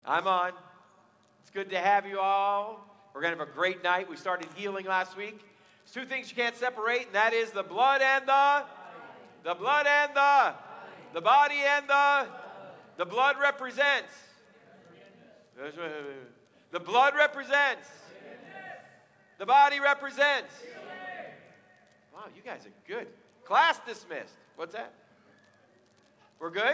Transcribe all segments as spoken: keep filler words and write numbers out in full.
I'm on. It's good to have you all. We're going to have a great night. We started healing last week. There's two things you can't separate, and that is the blood and the, the blood and the, the body and the, the blood represents. The blood represents. The body represents. Wow, you guys are good. Class dismissed. What's that? We're good?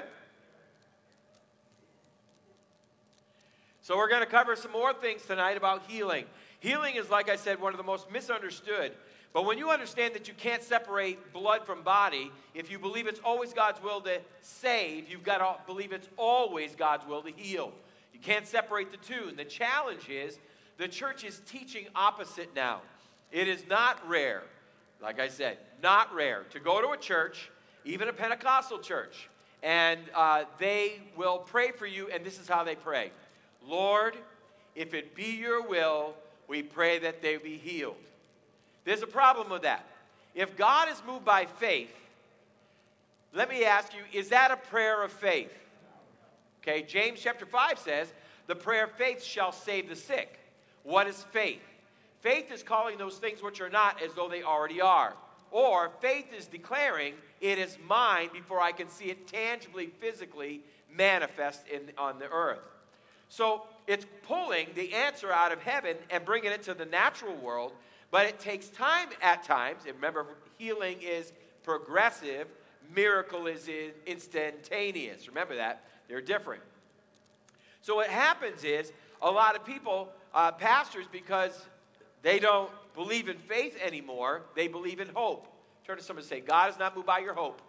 So we're going to cover some more things tonight about healing. Healing is, like I said, one of the most misunderstood. But when you understand that you can't separate blood from body, if you believe it's always God's will to save, you've got to believe it's always God's will to heal. You can't separate the two. And the challenge is the church is teaching opposite now. It is not rare, like I said, not rare to go to a church, even a Pentecostal church, and uh, they will pray for you, and this is how they pray. Lord, if it be your will, we pray that they be healed. There's a problem with that. If God is moved by faith, let me ask you, is that a prayer of faith? Okay, James chapter five says, the prayer of faith shall save the sick. What is faith? Faith is calling those things which are not as though they already are. Or faith is declaring, it is mine before I can see it tangibly, physically manifest in, on the earth. So it's pulling the answer out of heaven and bringing it to the natural world, but it takes time at times. And remember, healing is progressive. Miracle is instantaneous. Remember that. They're different. So what happens is a lot of people, uh, pastors, because they don't believe in faith anymore, they believe in hope. Turn to someone and say, God is not moved by your hope.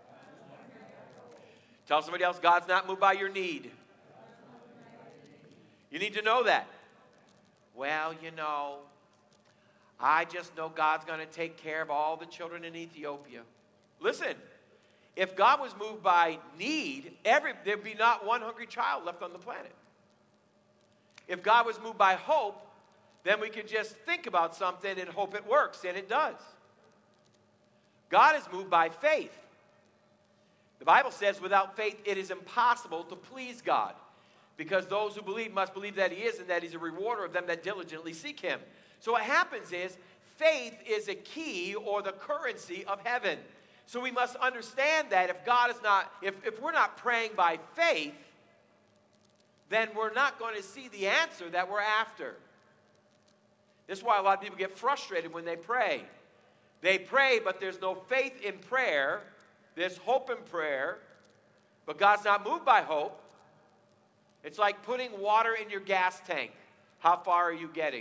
Tell somebody else, God's not moved by your need. You need to know that. Well, you know, I just know God's going to take care of all the children in Ethiopia. Listen, if God was moved by need, every, there'd be not one hungry child left on the planet. If God was moved by hope, then we could just think about something and hope it works, and it does. God is moved by faith. The Bible says without faith it is impossible to please God. Because those who believe must believe that he is and that he's a rewarder of them that diligently seek him. So what happens is faith is a key or the currency of heaven. So we must understand that if God is not, if, if we're not praying by faith, then we're not going to see the answer that we're after. This is why a lot of people get frustrated when they pray. They pray, but there's no faith in prayer. There's hope in prayer, but God's not moved by hope. It's like putting water in your gas tank. How far are you getting?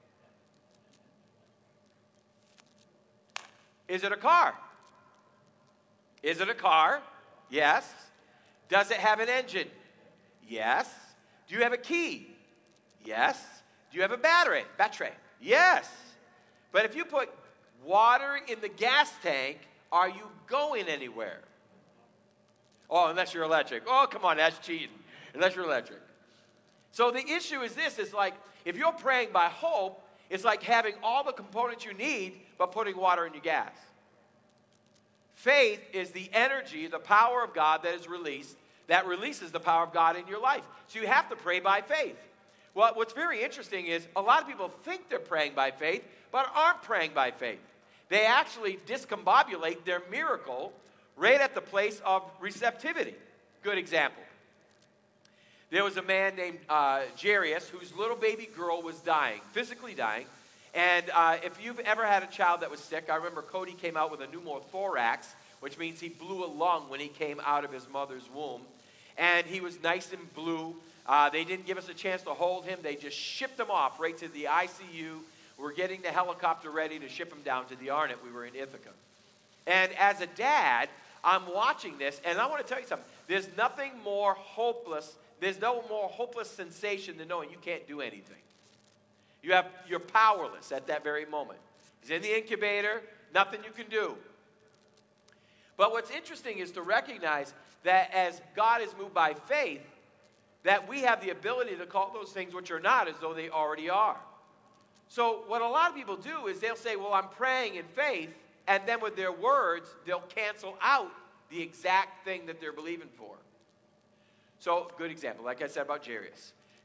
Is it a car? Is it a car? Yes. Does it have an engine? Yes. Do you have a key? Yes. Do you have a battery? Battery? Yes. But if you put water in the gas tank, are you going anywhere? Oh, unless you're electric. Oh, come on, that's cheating. Unless you're electric. So the issue is this, is like, if you're praying by hope, it's like having all the components you need, but putting water in your gas. Faith is the energy, the power of God that is released, that releases the power of God in your life. So you have to pray by faith. Well, what's very interesting is a lot of people think they're praying by faith, but aren't praying by faith. They actually discombobulate their miracle right at the place of receptivity. Good example. There was a man named uh, Jairus whose little baby girl was dying, physically dying. And uh, if you've ever had a child that was sick, I remember Cody came out with a pneumothorax, which means he blew a lung when he came out of his mother's womb. And he was nice and blue. Uh, they didn't give us a chance to hold him. They just shipped him off right to the I C U. We're getting the helicopter ready to ship him down to the Arnott. We were in Ithaca. And as a dad, I'm watching this, and I want to tell you something. There's nothing more hopeless There's no more hopeless sensation than knowing you can't do anything. You have, you're powerless at that very moment. He's in the incubator, nothing you can do. But what's interesting is to recognize that as God is moved by faith, that we have the ability to call those things which are not as though they already are. So what a lot of people do is they'll say, well, I'm praying in faith, and then with their words, they'll cancel out the exact thing that they're believing for. So, good example, like I said about Jairus.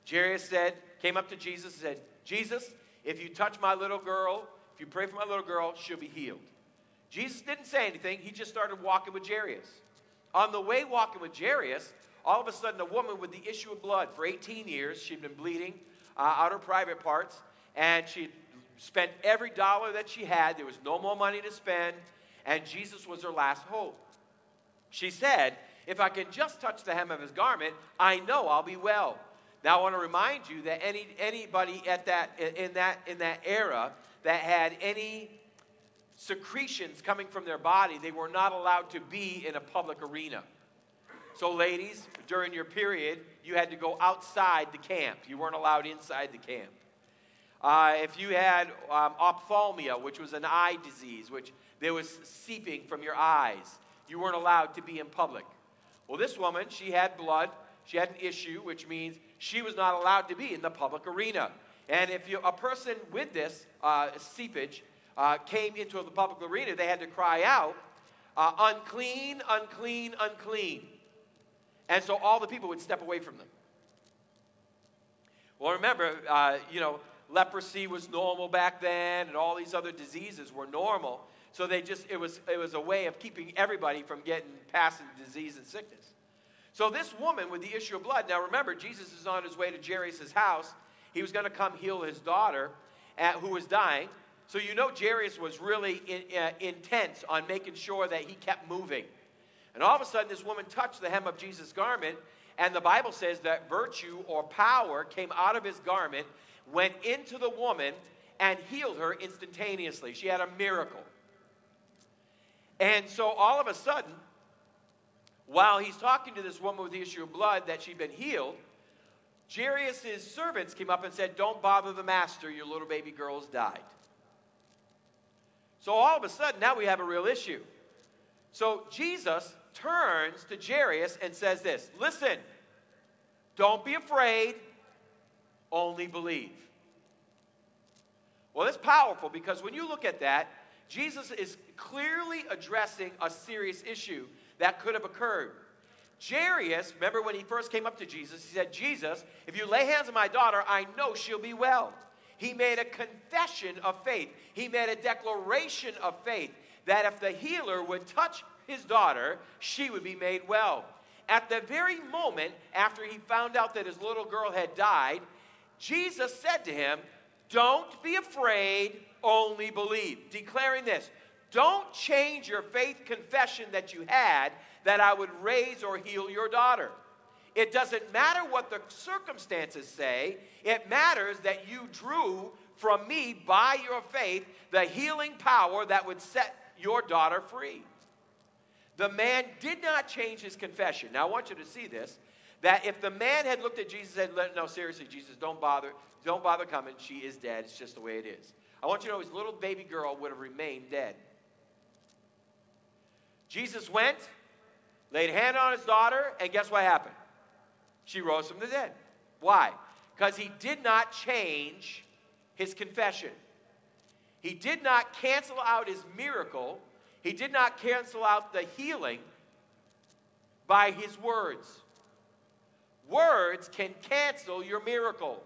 Jairus said, came up to Jesus and said, Jesus, if you touch my little girl, if you pray for my little girl, she'll be healed. Jesus didn't say anything. He just started walking with Jairus. On the way walking with Jairus, all of a sudden a woman with the issue of blood for eighteen years, she'd been bleeding uh, out her private parts, and she spent every dollar that she had. There was no more money to spend, and Jesus was her last hope. She said, if I can just touch the hem of his garment, I know I'll be well. Now I want to remind you that any anybody at that in that in that era that had any secretions coming from their body, they were not allowed to be in a public arena. So ladies, during your period, you had to go outside the camp. You weren't allowed inside the camp. Uh, if you had um, ophthalmia, which was an eye disease, which there was seeping from your eyes, you weren't allowed to be in public. Well, this woman, she had blood. She had an issue, which means she was not allowed to be in the public arena. And if you, a person with this uh, seepage uh, came into the public arena, they had to cry out, uh, unclean, unclean, unclean. And so all the people would step away from them. Well, remember, uh, you know, leprosy was normal back then, and all these other diseases were normal. So they just, it was, it was a way of keeping everybody from getting past the disease and sickness. So this woman with the issue of blood, now remember, Jesus is on his way to Jairus' house. He was going to come heal his daughter at, who was dying. So you know Jairus was really in, uh, intense on making sure that he kept moving. And all of a sudden, this woman touched the hem of Jesus' garment, and the Bible says that virtue or power came out of his garment, went into the woman, and healed her instantaneously. She had a miracle. And so all of a sudden, while he's talking to this woman with the issue of blood that she'd been healed, Jairus' servants came up and said, don't bother the master, your little baby girl's died. So all of a sudden, now we have a real issue. So Jesus turns to Jairus and says this, listen, don't be afraid, only believe. Well, it's powerful because when you look at that, Jesus is clearly addressing a serious issue that could have occurred. Jairus, remember when he first came up to Jesus, he said, Jesus, if you lay hands on my daughter, I know she'll be well. He made a confession of faith. He made a declaration of faith that if the healer would touch his daughter, she would be made well. At the very moment after he found out that his little girl had died, Jesus said to him, don't be afraid, only believe. Declaring this, don't change your faith confession that you had that I would raise or heal your daughter. It doesn't matter what the circumstances say. It matters that you drew from me by your faith the healing power that would set your daughter free. The man did not change his confession. Now, I want you to see this, that if the man had looked at Jesus and said, no, seriously, Jesus, don't bother, don't bother coming. She is dead. It's just the way it is. I want you to know his little baby girl would have remained dead. Jesus went, laid a hand on his daughter, and guess what happened? She rose from the dead. Why? Because he did not change his confession. He did not cancel out his miracle. He did not cancel out the healing by his words. Words can cancel your miracle.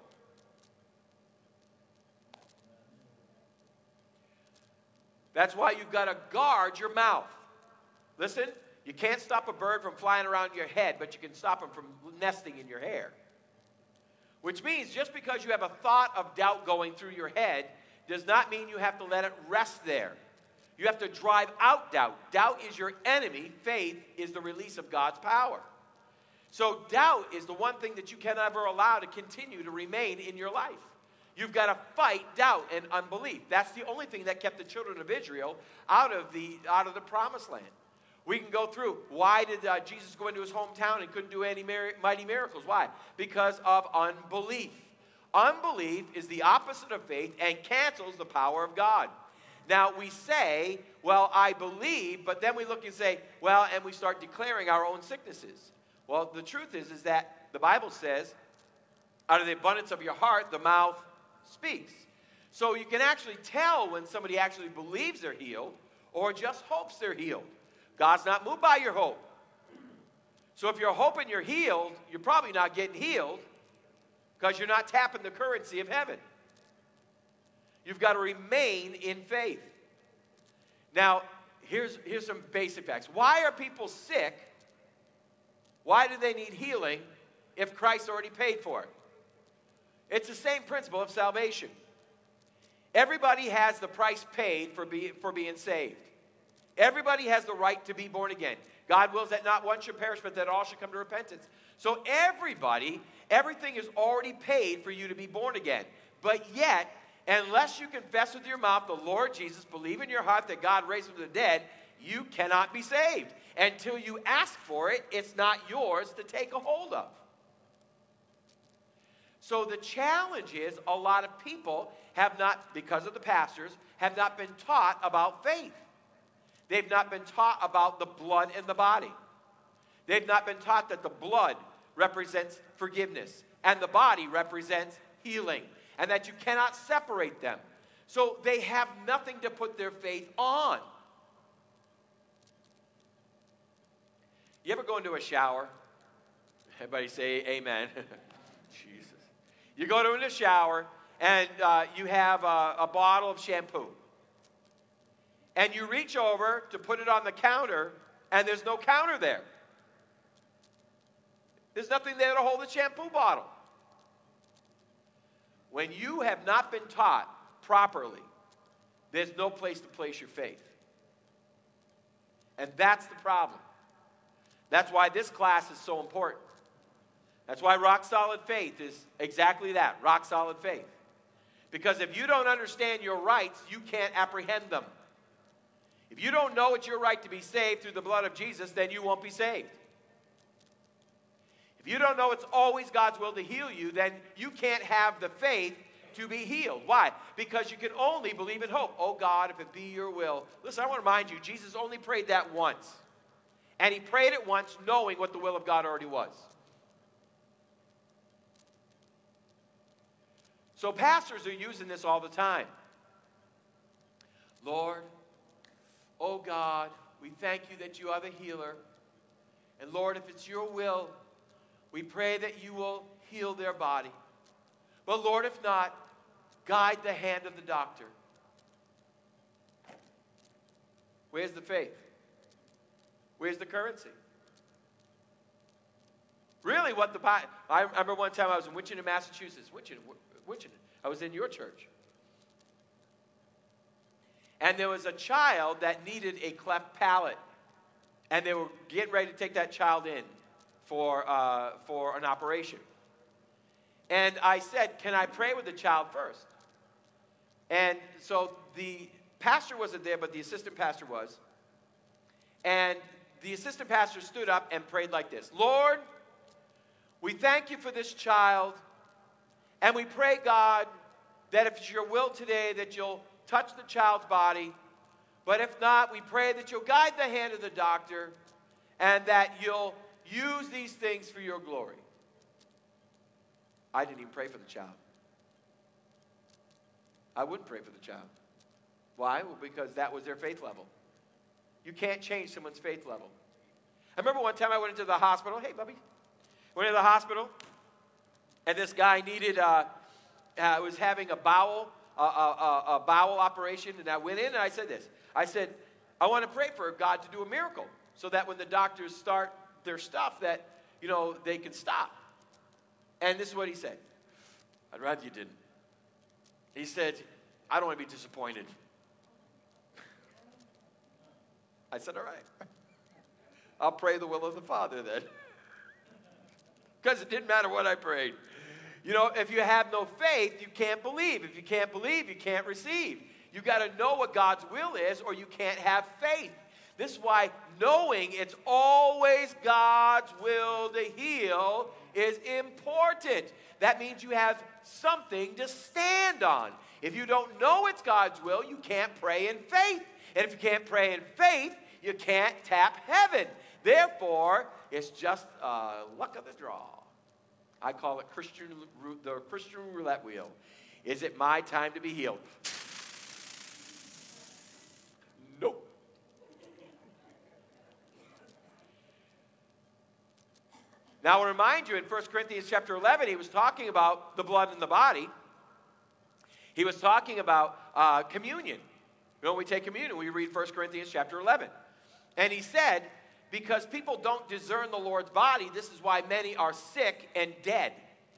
That's why you've got to guard your mouth. Listen, you can't stop a bird from flying around your head, but you can stop them from nesting in your hair. Which means just because you have a thought of doubt going through your head does not mean you have to let it rest there. You have to drive out doubt. Doubt is your enemy. Faith is the release of God's power. So doubt is the one thing that you can never allow to continue to remain in your life. You've got to fight doubt and unbelief. That's the only thing that kept the children of Israel out of the, out of the promised land. We can go through, why did uh, Jesus go into his hometown and couldn't do any mir- mighty miracles? Why? Because of unbelief. Unbelief is the opposite of faith and cancels the power of God. Now, we say, well, I believe, but then we look and say, well, and we start declaring our own sicknesses. Well, the truth is, is that the Bible says, out of the abundance of your heart, the mouth speaks. So you can actually tell when somebody actually believes they're healed or just hopes they're healed. God's not moved by your hope. So if you're hoping you're healed, you're probably not getting healed. because you're not tapping the currency of heaven. You've got to remain in faith. Now, here's, here's some basic facts. Why are people sick? Why do they need healing if Christ already paid for it? It's the same principle of salvation. Everybody has the price paid for, be, for being saved. Everybody has the right to be born again. God wills that not one should perish, but that all should come to repentance. So everybody, everything is already paid for you to be born again. But yet, unless you confess with your mouth the Lord Jesus, believe in your heart that God raised him from the dead, you cannot be saved. Until you ask for it, it's not yours to take a hold of. So the challenge is a lot of people have not, because of the pastors, have not been taught about faith. They've not been taught about the blood in the body. They've not been taught that the blood represents forgiveness and the body represents healing, and that you cannot separate them. So they have nothing to put their faith on. You ever go into a shower? Everybody say amen. Jesus. You go to the shower and uh, you have a, a bottle of shampoo. And you reach over to put it on the counter, and there's no counter there. There's nothing there to hold the shampoo bottle. When you have not been taught properly, there's no place to place your faith. And that's the problem. That's why this class is so important. That's why rock solid faith is exactly that, rock solid faith. Because if you don't understand your rights, you can't apprehend them. If you don't know it's your right to be saved through the blood of Jesus, then you won't be saved. If you don't know it's always God's will to heal you, then you can't have the faith to be healed. Why? Because you can only believe in hope. Oh God, if it be your will. Listen, I want to remind you, Jesus only prayed that once. And he prayed it once knowing what the will of God already was. So pastors are using this all the time. Lord, oh God, we thank you that you are the healer. And Lord, if it's your will, we pray that you will heal their body. But Lord, if not, guide the hand of the doctor. Where's the faith? Where's the currency? Really, what the Bible... I remember one time I was in Winchendon, Massachusetts. Winchendon, Winchendon. I was in your church. And there was a child that needed a cleft palate. And they were getting ready to take that child in for, uh, for an operation. And I said, can I pray with the child first? And so the pastor wasn't there, but the assistant pastor was. And the assistant pastor stood up and prayed like this. Lord, we thank you for this child. And we pray, God, that if it's your will today, that you'll touch the child's body. But if not, we pray that you'll guide the hand of the doctor and that you'll use these things for your glory. I didn't even pray for the child. I wouldn't pray for the child. Why? Well, because that was their faith level. You can't change someone's faith level. I remember one time I went into the hospital. Hey, Bubby. Went into the hospital, and this guy needed, uh, uh, was having a bowel, uh, uh, uh, a bowel operation, and I went in and I said this. I said, I want to pray for God to do a miracle so that when the doctors start their stuff that, you know, they can stop. And this is what he said. I'd rather you didn't. He said, I don't want to be disappointed. I said, all right. I'll pray the will of the Father then. Because it didn't matter what I prayed. You know, if you have no faith, you can't believe. If you can't believe, you can't receive. You got to know what God's will is, or you can't have faith. This is why knowing it's always God's will to heal is important. That means you have something to stand on. If you don't know it's God's will, you can't pray in faith. And if you can't pray in faith, you can't tap heaven. Therefore, it's just uh, luck of the draw. I call it Christian, the Christian roulette wheel. Is it my time to be healed? Nope. Now, I remind you, in First Corinthians chapter eleven, he was talking about the blood and the body. He was talking about uh, communion. You know, when we take communion, we read First Corinthians chapter eleven. And he said, because people don't discern the Lord's body, this is why many are sick and dead.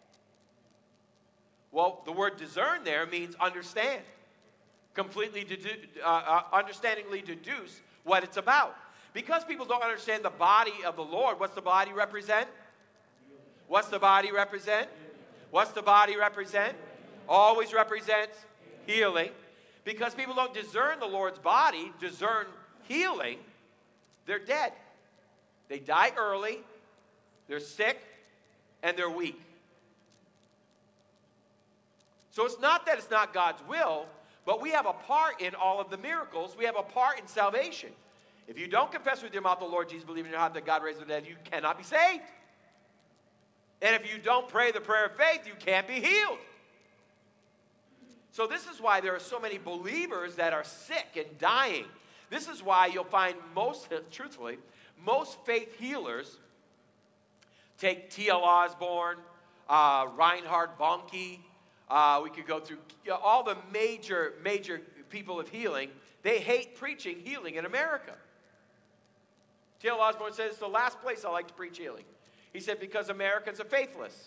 Well, the word discern there means understand. Completely dedu- uh, uh, understandingly deduce what it's about. Because people don't understand the body of the Lord, what's the body represent? What's the body represent? What's the body represent? Always represents healing. Because people don't discern the Lord's body, discern healing, they're dead. They die early, they're sick, and they're weak. So it's not that it's not God's will, but we have a part in all of the miracles. We have a part in salvation. If you don't confess with your mouth the Lord Jesus, believe in your heart that God raised the dead, you cannot be saved. And if you don't pray the prayer of faith, you can't be healed. So this is why there are so many believers that are sick and dying. This is why you'll find most, truthfully, most faith healers, take T L Osborne, uh, Reinhard Bonnke, uh, we could go through you know, all the major, major people of healing. They hate preaching healing in America. T L Osborne says, it's the last place I like to preach healing. He said, because Americans are faithless.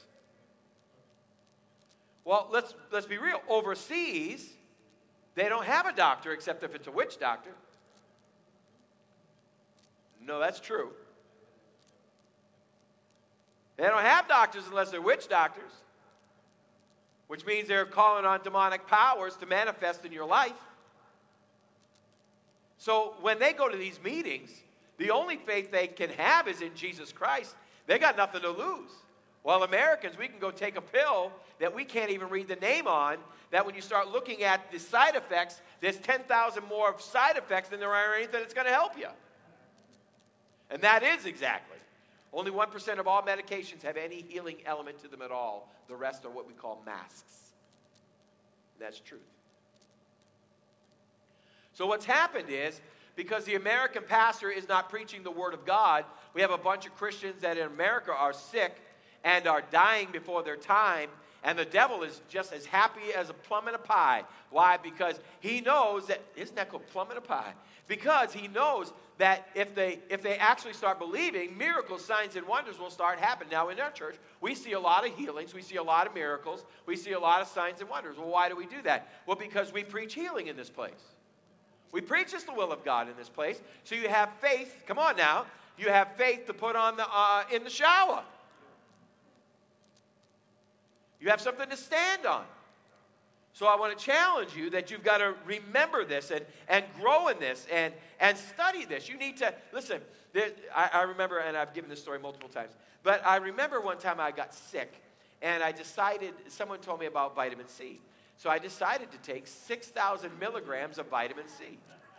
Well, let's, let's be real. Overseas, they don't have a doctor except if it's a witch doctor. No, that's true. They don't have doctors unless they're witch doctors, which means they're calling on demonic powers to manifest in your life. So when they go to these meetings, the only faith they can have is in Jesus Christ. They got nothing to lose. Well, Americans, we can go take a pill that we can't even read the name on, that when you start looking at the side effects, there's ten thousand more side effects than there are anything that's going to help you. And that is exactly. Only one percent of all medications have any healing element to them at all. The rest are what we call masks. That's truth. So what's happened is, because the American pastor is not preaching the Word of God, we have a bunch of Christians that in America are sick and are dying before their time, and the devil is just as happy as a plum in a pie. Why? Because he knows that, isn't that called plum in a pie? Because he knows that if they if they actually start believing, miracles, signs, and wonders will start happening. Now, in our church, we see a lot of healings. We see a lot of miracles. We see a lot of signs and wonders. Well, why do we do that? Well, because we preach healing in this place. We preach it's the will of God in this place. So you have faith. Come on now. You have faith to put on the uh, in the shower. You have something to stand on. So I want to challenge you that you've got to remember this and, and grow in this and, and study this. You need to, listen, there, I, I remember, and I've given this story multiple times, but I remember one time I got sick, and I decided, someone told me about vitamin C. So I decided to take six thousand milligrams of vitamin C.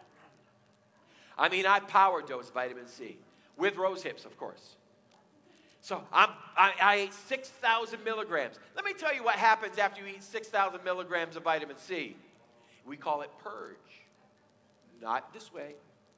I mean, I power dose vitamin C, with rose hips, of course. So I'm, I, I ate six thousand milligrams. Let me tell you what happens after you eat six thousand milligrams of vitamin C. We call it purge. Not this way.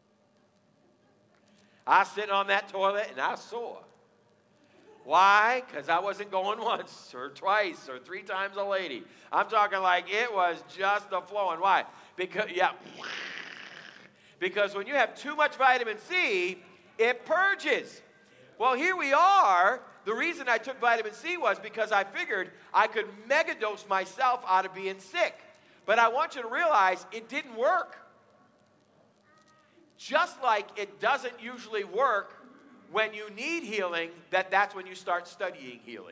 I was sitting on that toilet and I was sore. Why? Because I wasn't going once or twice or three times a lady. I'm talking like it was just the flowing. Why? Because, yeah. Because when you have too much vitamin C, it purges. Well, here we are. The reason I took vitamin C was because I figured I could megadose myself out of being sick. But I want you to realize it didn't work. Just like it doesn't usually work when you need healing, that that's when you start studying healing.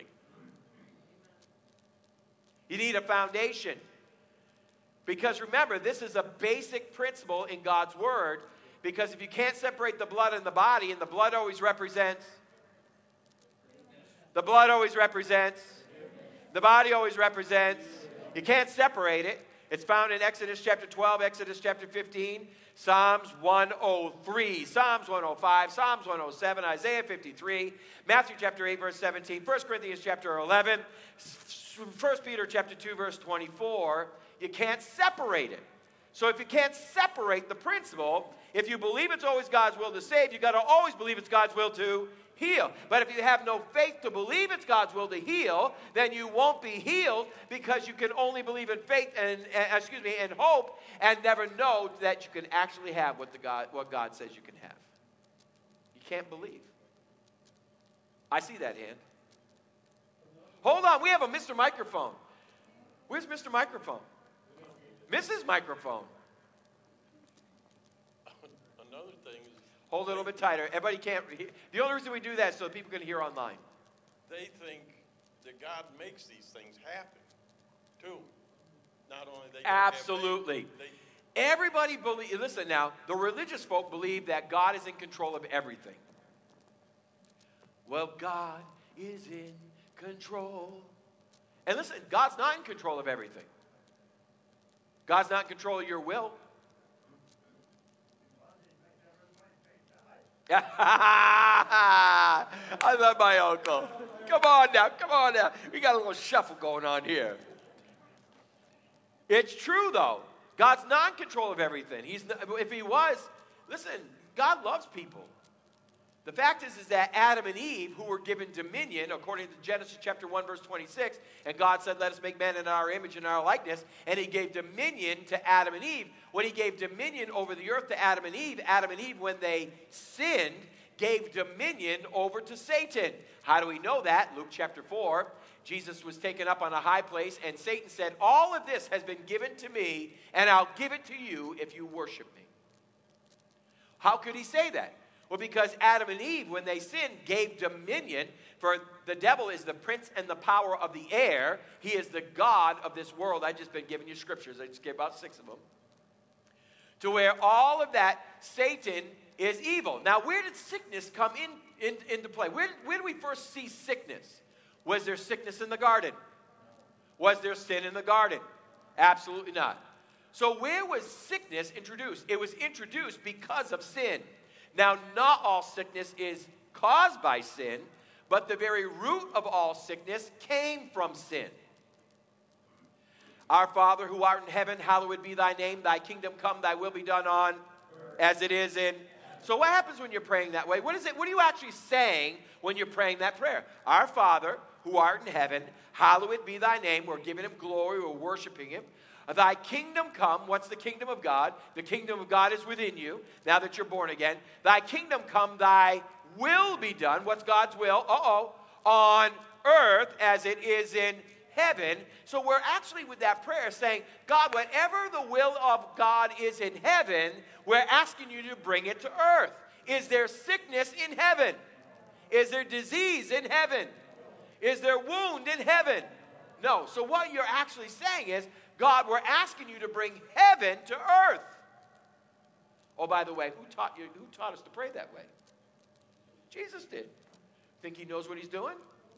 You need a foundation. Because remember, this is a basic principle in God's Word. Because if you can't separate the blood and the body, and the blood always represents, the blood always represents, the body always represents, you can't separate it. It's found in Exodus chapter twelve, Exodus chapter fifteen, Psalms one oh three, Psalms one oh five, Psalms one oh seven, Isaiah fifty-three, Matthew chapter eight, verse seventeen, First Corinthians chapter eleven, First Peter chapter two, verse twenty-four. You can't separate it. So if you can't separate the principle, if you believe it's always God's will to save, you've got to always believe it's God's will to heal. But if you have no faith to believe it's God's will to heal, then you won't be healed, because you can only believe in faith and, uh, excuse me, and hope, and never know that you can actually have what the God what God says you can have. You can't believe. I see that hand. Hold on, we have a Mister Microphone. Where's Mister Microphone? Missus Microphone. Another thing is, hold it a little bit tighter. Everybody can't hear. The only reason we do that is so that people can hear online. They think that God makes these things happen, too. Not only they absolutely. Have faith, they, Everybody believe. Listen now, the religious folk believe that God is in control of everything. Well, God is in control. And listen, God's not in control of everything. God's not in control of your will. I love my uncle. Come on now, come on now. We got a little shuffle going on here. It's true, though. God's not in control of everything. He's not, if he was, listen, God loves people. The fact is, is that Adam and Eve, who were given dominion, according to Genesis chapter one, verse twenty-six, and God said, let us make man in our image and our likeness, and he gave dominion to Adam and Eve. When he gave dominion over the earth to Adam and Eve, Adam and Eve, when they sinned, gave dominion over to Satan. How do we know that? Luke chapter four, Jesus was taken up on a high place, and Satan said, all of this has been given to me, and I'll give it to you if you worship me. How could he say that? Well, because Adam and Eve, when they sinned, gave dominion. For the devil is the prince and the power of the air. He is the God of this world. I've just been giving you scriptures. I just gave about six of them. To where all of that, Satan is evil. Now, where did sickness come in, in, into play? Where, where did we first see sickness? Was there sickness in the garden? Was there sin in the garden? Absolutely not. So where was sickness introduced? It was introduced because of sin. Now, not all sickness is caused by sin, but the very root of all sickness came from sin. Our Father who art in heaven, hallowed be thy name. Thy kingdom come, thy will be done on as it is in. So what happens when you're praying that way? What is it? What are you actually saying when you're praying that prayer? Our Father who art in heaven, hallowed be thy name. We're giving him glory. We're worshiping him. Thy kingdom come. What's the kingdom of God? The kingdom of God is within you, now that you're born again. Thy kingdom come, thy will be done. What's God's will? Uh-oh. On earth as it is in heaven. So we're actually with that prayer saying, God, whatever the will of God is in heaven, we're asking you to bring it to earth. Is there sickness in heaven? Is there disease in heaven? Is there wound in heaven? No. So what you're actually saying is, God, we're asking you to bring heaven to earth. Oh, by the way, who taught you? Who taught us to pray that way? Jesus did. Think he knows what he's doing?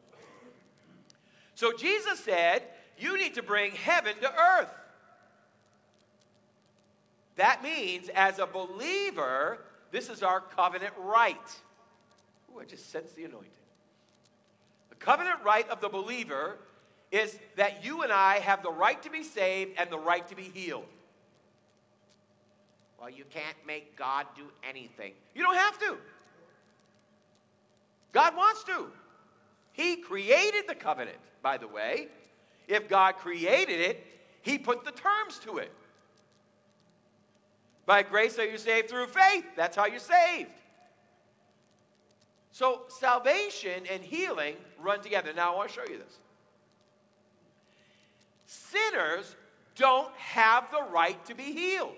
So Jesus said, you need to bring heaven to earth. That means, as a believer, this is our covenant right. Ooh, I just sense the anointing. The covenant right of the believer is that you and I have the right to be saved and the right to be healed. Well, you can't make God do anything. You don't have to. God wants to. He created the covenant, by the way. If God created it, he put the terms to it. By grace are you saved through faith. That's how you're saved. So salvation and healing run together. Now I want to show you this. Sinners don't have the right to be healed.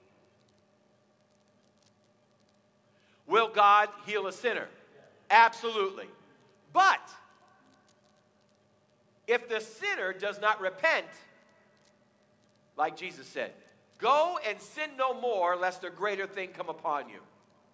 Will God heal a sinner? Absolutely. But if the sinner does not repent, like Jesus said, go and sin no more, lest a greater thing come upon you.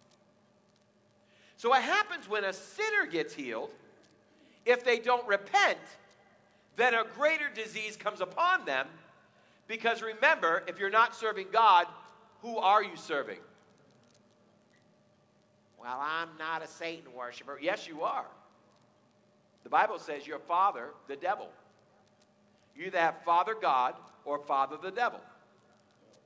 So what happens when a sinner gets healed? If they don't repent, then a greater disease comes upon them. Because remember, if you're not serving God, who are you serving? Well, I'm not a Satan worshiper. Yes, you are. The Bible says your father, the devil. You either have Father God or Father the devil.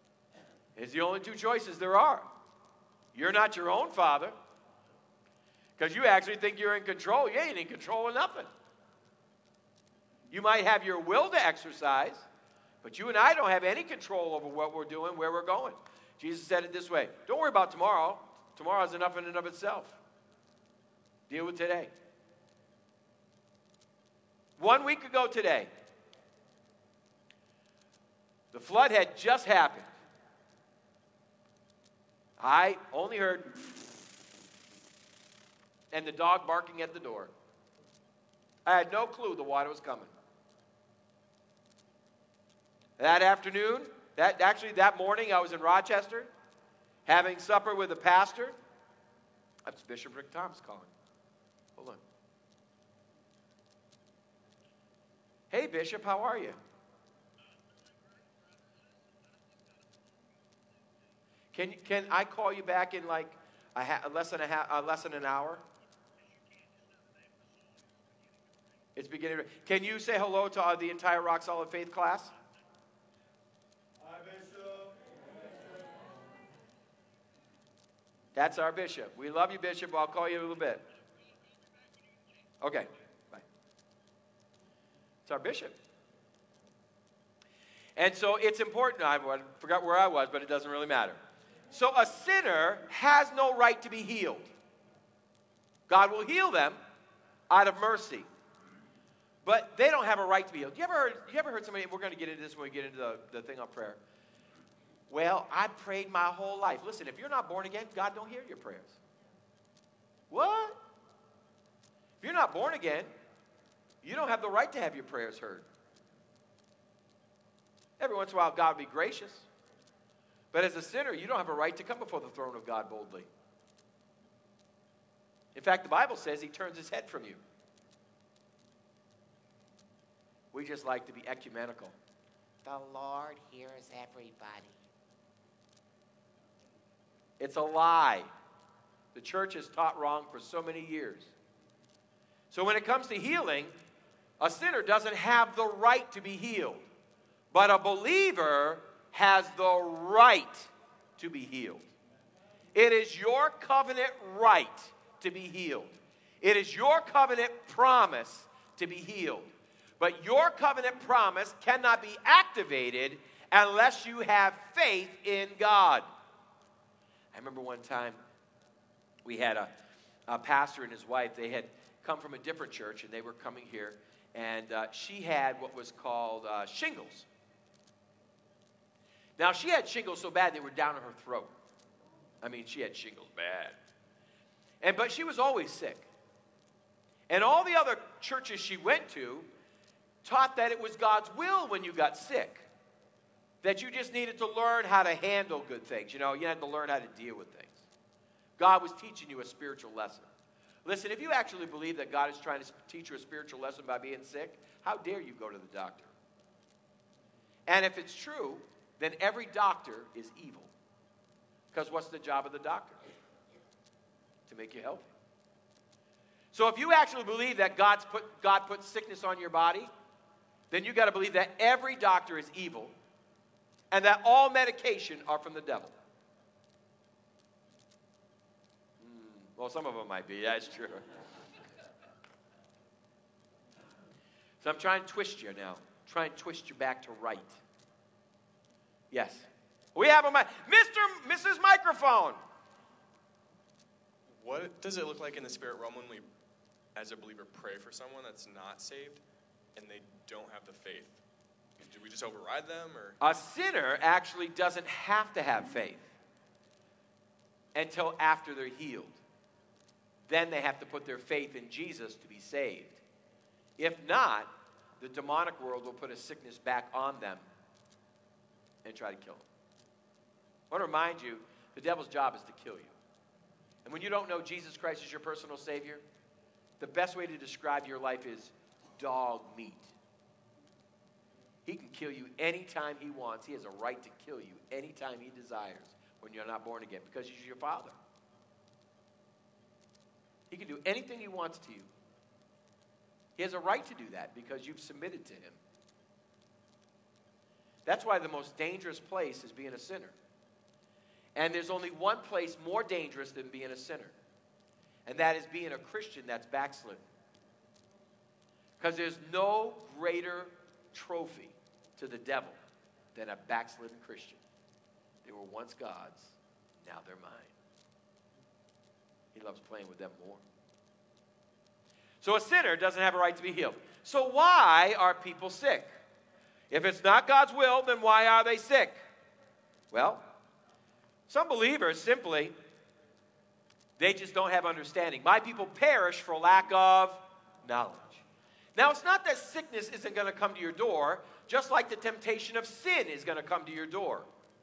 It's the only two choices there are. You're not your own father. Because you actually think you're in control. You ain't in control of nothing. You might have your will to exercise, but you and I don't have any control over what we're doing, where we're going. Jesus said it this way: don't worry about tomorrow. Tomorrow is enough in and of itself. Deal with today. One week ago today, the flood had just happened. I only heard and the dog barking at the door. I had no clue the water was coming. That afternoon, that actually that morning, I was in Rochester having supper with a pastor. That's Bishop Rick Thomas calling. Hold on. Hey, Bishop, how are you? Can can I call you back in like a ha- less than a ha- uh, less than an hour? It's beginning. To, can you say hello to uh, the entire Rock Solid Faith class? Hi, Bishop. That's our bishop. We love you, Bishop. I'll call you in a little bit. Okay, bye. It's our bishop. And so it's important. I forgot where I was, but it doesn't really matter. So a sinner has no right to be healed. God will heal them out of mercy. But they don't have a right to be healed. You ever heard, you ever heard somebody, we're going to get into this when we get into the, the thing on prayer. Well, I prayed my whole life. Listen, if you're not born again, God don't hear your prayers. What? If you're not born again, you don't have the right to have your prayers heard. Every once in a while, God will be gracious. But as a sinner, you don't have a right to come before the throne of God boldly. In fact, the Bible says he turns his head from you. We just like to be ecumenical. The Lord hears everybody. It's a lie. The church has taught wrong for so many years. So when it comes to healing, a sinner doesn't have the right to be healed. But a believer has the right to be healed. It is your covenant right to be healed. It is your covenant promise to be healed. But your covenant promise cannot be activated unless you have faith in God. I remember one time we had a, a pastor and his wife. They had come from a different church, and they were coming here. And uh, she had what was called uh, shingles. Now, she had shingles so bad they were down in her throat. I mean, she had shingles bad. And but she was always sick. And all the other churches she went to taught that it was God's will when you got sick. That you just needed to learn how to handle good things. You know, you had to learn how to deal with things. God was teaching you a spiritual lesson. Listen, if you actually believe that God is trying to teach you a spiritual lesson by being sick, how dare you go to the doctor? And if it's true, then every doctor is evil. Because what's the job of the doctor? To make you healthy. So if you actually believe that God's put, God put sickness on your body, then you've got to believe that every doctor is evil and that all medication are from the devil. Mm, well, some of them might be. That's true. So I'm trying to twist you now. Try and twist you back to right. Yes. We have a mic. Mister Missus Microphone. What does it look like in the spirit realm when we, as a believer, pray for someone that's not saved and they don't have the faith? Do we just override them, or? A sinner actually doesn't have to have faith until after they're healed. Then they have to put their faith in Jesus to be saved. If not, the demonic world will put a sickness back on them and try to kill them. I want to remind you, the devil's job is to kill you. And when you don't know Jesus Christ as your personal Savior, the best way to describe your life is dog meat. He can kill you anytime he wants. He has a right to kill you anytime he desires when you're not born again, because he's your father. He can do anything he wants to you. He has a right to do that because you've submitted to him. That's why the most dangerous place is being a sinner. And there's only one place more dangerous than being a sinner. and that is being a Christian that's backslidden. Because there's no greater trophy to the devil than a backslidden Christian. They were once God's, now they're mine. He loves playing with them more. So a sinner doesn't have a right to be healed. So why are people sick? If it's not God's will, then why are they sick? Well, some believers simply, they just don't have understanding. My people perish for lack of knowledge. Now, it's not that sickness isn't going to come to your door, just like the temptation of sin is going to come to your door.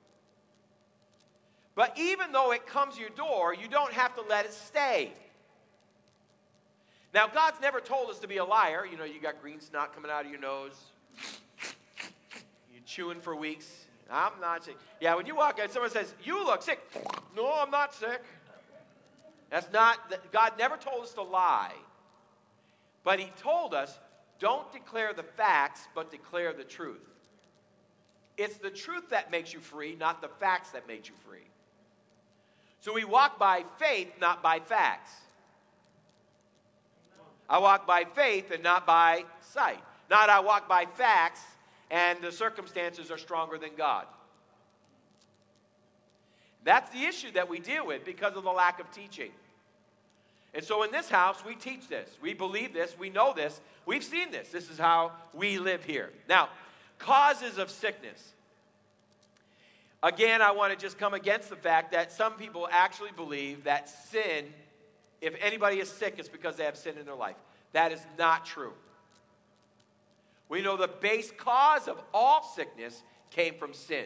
But even though it comes to your door, you don't have to let it stay. Now, God's never told us to be a liar. You know, you got green snot coming out of your nose. You're chewing for weeks. I'm not sick. Yeah, when you walk in, someone says, you look sick. No, I'm not sick. That's not, God never told us to lie. But he told us, don't declare the facts, but declare the truth. It's the truth that makes you free, not the facts that make you free. So we walk by faith, not by facts. I walk by faith and not by sight. Not I walk by facts and the circumstances are stronger than God. That's the issue that we deal with because of the lack of teaching. And so in this house, we teach this. We believe this. We know this. We've seen this. This is how we live here. Now, causes of sickness. Again, I want to just come against the fact that some people actually believe that sin, if anybody is sick, it's because they have sin in their life. That is not true. We know the base cause of all sickness came from sin.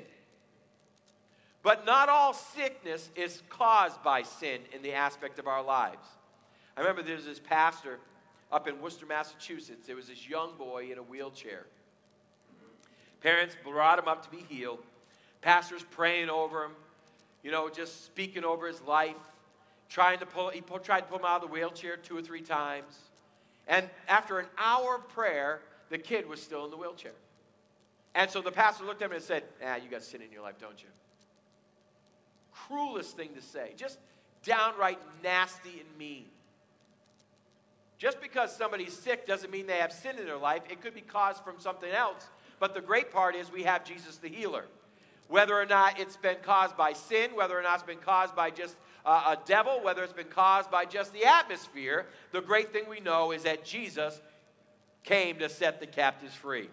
But not all sickness is caused by sin in the aspect of our lives. I remember there was this pastor up in Worcester, Massachusetts. There was this young boy in a wheelchair. Parents brought him up to be healed. Pastor's praying over him, you know, just speaking over his life, trying to pull, he pull, tried to pull him out of the wheelchair two or three times. And after an hour of prayer, the kid was still in the wheelchair. And so the pastor looked at him and said, ah, you got sin in your life, don't you? Cruelest thing to say. Just downright nasty and mean. Just because somebody's sick doesn't mean they have sin in their life. It could be caused from something else. But the great part is we have Jesus the healer. Whether or not it's been caused by sin, whether or not it's been caused by just uh, a devil, whether it's been caused by just the atmosphere, the great thing we know is that Jesus came to set the captives free.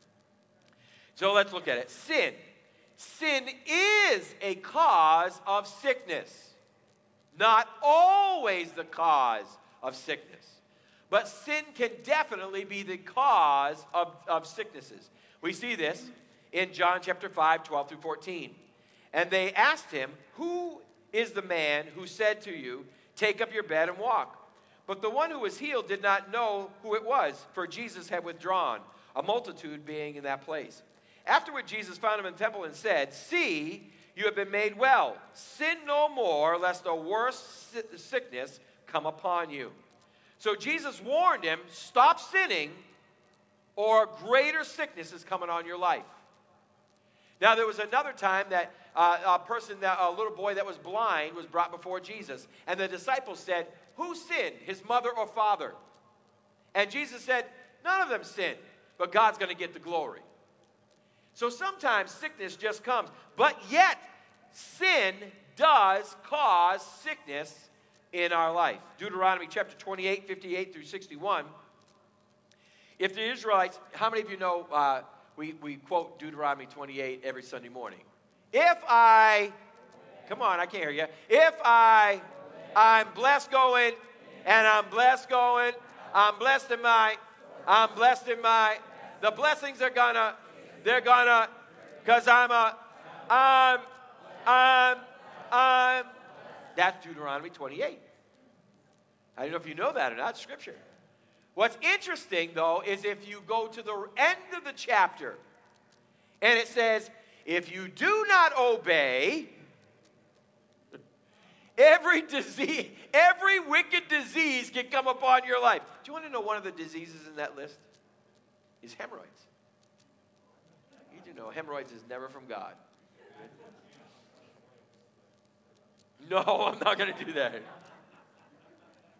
So let's look at it. Sin. Sin is a cause of sickness. Not always the cause of sickness. But sin can definitely be the cause of, of sicknesses. We see this in John chapter five, twelve through fourteen. And they asked him, who is the man who said to you, take up your bed and walk? But the one who was healed did not know who it was, for Jesus had withdrawn, a multitude being in that place. Afterward, Jesus found him in the temple and said, see, you have been made well. Sin no more, lest a worse sickness come upon you. So Jesus warned him, stop sinning, or greater sickness is coming on your life. Now, there was another time that uh, a person, that, a little boy that was blind was brought before Jesus. And the disciples said, who sinned, his mother or father? And Jesus said, none of them sinned, but God's going to get the glory. So sometimes sickness just comes. But yet, sin does cause sickness in our life. Deuteronomy chapter twenty-eight, fifty-eight through sixty-one. If the Israelites, how many of you know uh, we, we quote Deuteronomy twenty-eight every Sunday morning? If I, come on, I can't hear you. If I, I'm blessed going, and I'm blessed going, I'm blessed in my, I'm blessed in my, the blessings are gonna, they're gonna, because I'm a, I'm, I'm, I'm, that's Deuteronomy twenty-eight. I don't know if you know that or not, it's scripture. What's interesting, though, is if you go to the end of the chapter, and it says, if you do not obey, every disease, every wicked disease can come upon your life. Do you want to know one of the diseases in that list? Is hemorrhoids. You do know hemorrhoids is never from God. No, I'm not going to do that.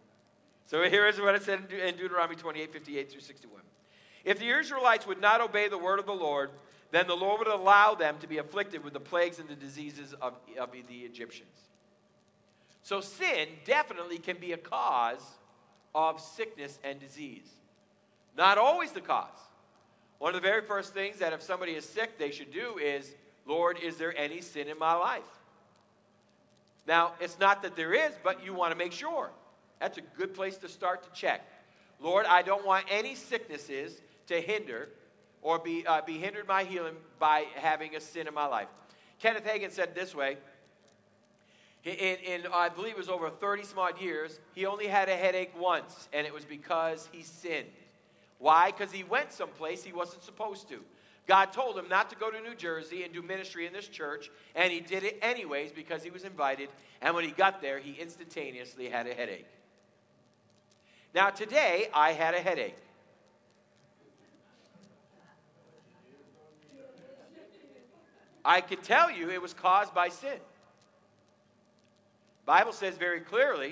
So here is what it said in De- in Deuteronomy twenty-eight, fifty-eight through sixty-one. If the Israelites would not obey the word of the Lord, then the Lord would allow them to be afflicted with the plagues and the diseases of, of the Egyptians. So sin definitely can be a cause of sickness and disease. Not always the cause. One of the very first things that if somebody is sick, they should do is, Lord, is there any sin in my life? Now, it's not that there is, but you want to make sure. That's a good place to start to check. Lord, I don't want any sicknesses to hinder or be, uh, be hindered my healing by having a sin in my life. Kenneth Hagin said this way. In, in I believe it was over thirty some odd years, he only had a headache once, and it was because he sinned. Why? Because he went someplace he wasn't supposed to. God told him not to go to New Jersey and do ministry in this church, and he did it anyways because he was invited, and when he got there, he instantaneously had a headache. Now, today, I had a headache. I can tell you it was caused by sin. Bible says very clearly,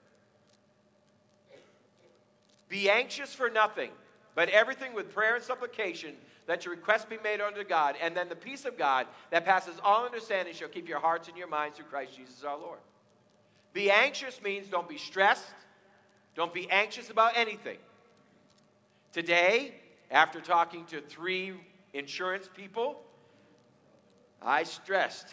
be anxious for nothing, but everything with prayer and supplication, let your requests be made unto God, and then the peace of God that passes all understanding shall keep your hearts and your minds through Christ Jesus our Lord. Be anxious means don't be stressed. Don't be anxious about anything. Today, after talking to three insurance people, I stressed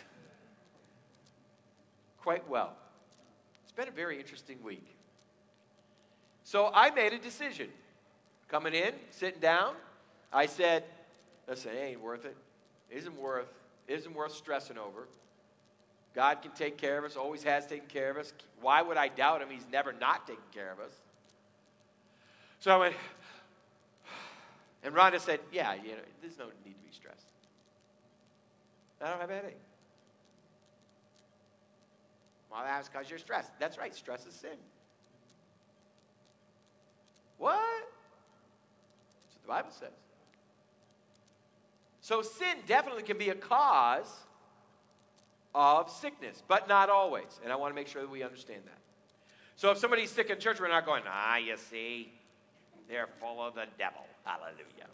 quite well. It's been a very interesting week. So I made a decision. Coming in, sitting down, I said, listen, it ain't worth it. It isn't worth, it isn't worth stressing over. God can take care of us, always has taken care of us. Why would I doubt him? He's never not taken care of us. So I went, and Rhonda said, yeah, you know, there's no need to be stressed. I don't have a headache. Well, that's because you're stressed. That's right, stress is sin. What? That's what the Bible says. So sin definitely can be a cause of sickness, but not always. And I want to make sure that we understand that. So if somebody's sick in church, we're not going, ah, you see, they're full of the devil. Hallelujah.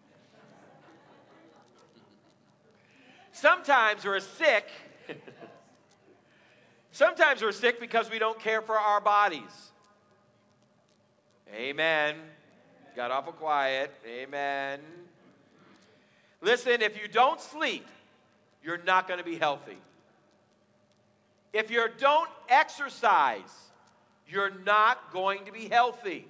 Sometimes we're sick. Sometimes we're sick because we don't care for our bodies. Amen. Got awful quiet. Amen. Listen, if you don't sleep, you're not going to be healthy. If you don't exercise, you're not going to be healthy.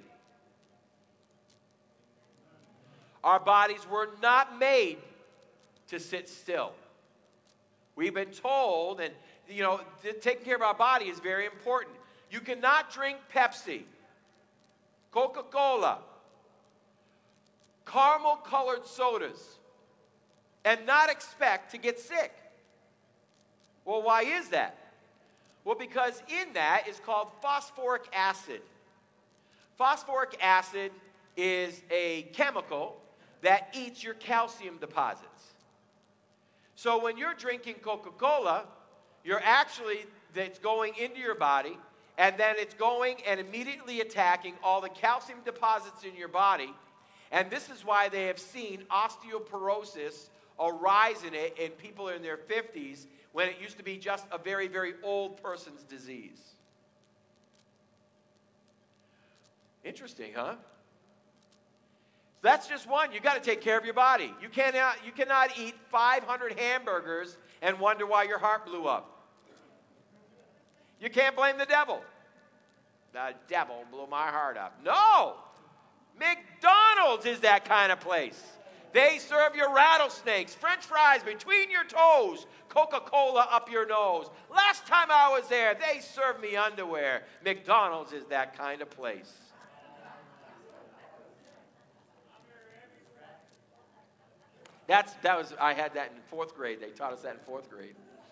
Our bodies were not made to sit still. We've been told, and you know, taking care of our body is very important. You cannot drink Pepsi, Coca-Cola, caramel-colored sodas, and not expect to get sick. Well, why is that? Well, because in that is called phosphoric acid. Phosphoric acid is a chemical that eats your calcium deposits. So when you're drinking Coca-Cola, you're actually, it's going into your body, and then it's going and immediately attacking all the calcium deposits in your body. And this is why they have seen osteoporosis arise in it in people in their fifties when it used to be just a very, very old person's disease. Interesting, huh? That's just one. You've got to take care of your body. You cannot, you cannot eat five hundred hamburgers and wonder why your heart blew up. You can't blame the devil. The devil blew my heart up. No! McDonald's is that kind of place. They serve you rattlesnakes, French fries between your toes, Coca-Cola up your nose. Last time I was there, they served me underwear. McDonald's is that kind of place. That's, that was, I had that in fourth grade. They taught us that in fourth grade.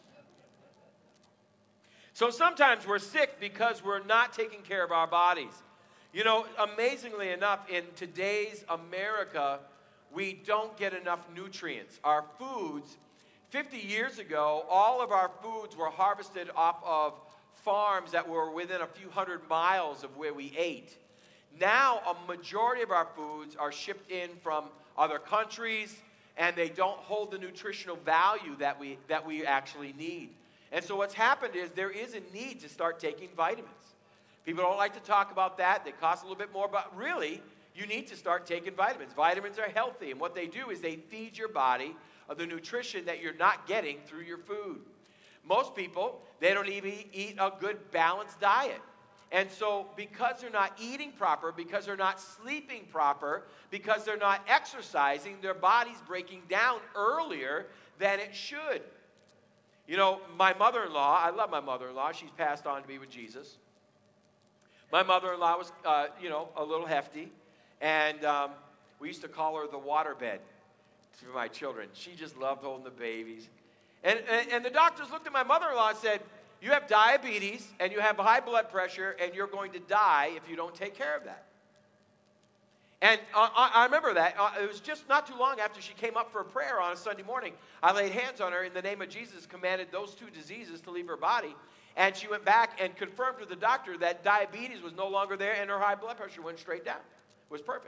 So sometimes we're sick because we're not taking care of our bodies. You know, amazingly enough, in today's America, we don't get enough nutrients. Our foods, fifty years ago, all of our foods were harvested off of farms that were within a few hundred miles of where we ate. Now, a majority of our foods are shipped in from other countries, and they don't hold the nutritional value that we, that we actually need. And so what's happened is there is a need to start taking vitamins. People don't like to talk about that. They cost a little bit more, but really, you need to start taking vitamins. Vitamins are healthy, and what they do is they feed your body of the nutrition that you're not getting through your food. Most people, they don't even eat a good balanced diet. And so because they're not eating proper, because they're not sleeping proper, because they're not exercising, their body's breaking down earlier than it should. You know, my mother-in-law, I love my mother-in-law. She's passed on to be with Jesus. My mother-in-law was, uh, you know, a little hefty. And um, we used to call her the waterbed to my children. She just loved holding the babies. And, and, and the doctors looked at my mother-in-law and said, you have diabetes, and you have high blood pressure, and you're going to die if you don't take care of that. And uh, I remember that. Uh, it was just not too long after she came up for a prayer on a Sunday morning. I laid hands on her in the name of Jesus, commanded those two diseases to leave her body. And she went back and confirmed to the doctor that diabetes was no longer there, and her high blood pressure went straight down. It was perfect.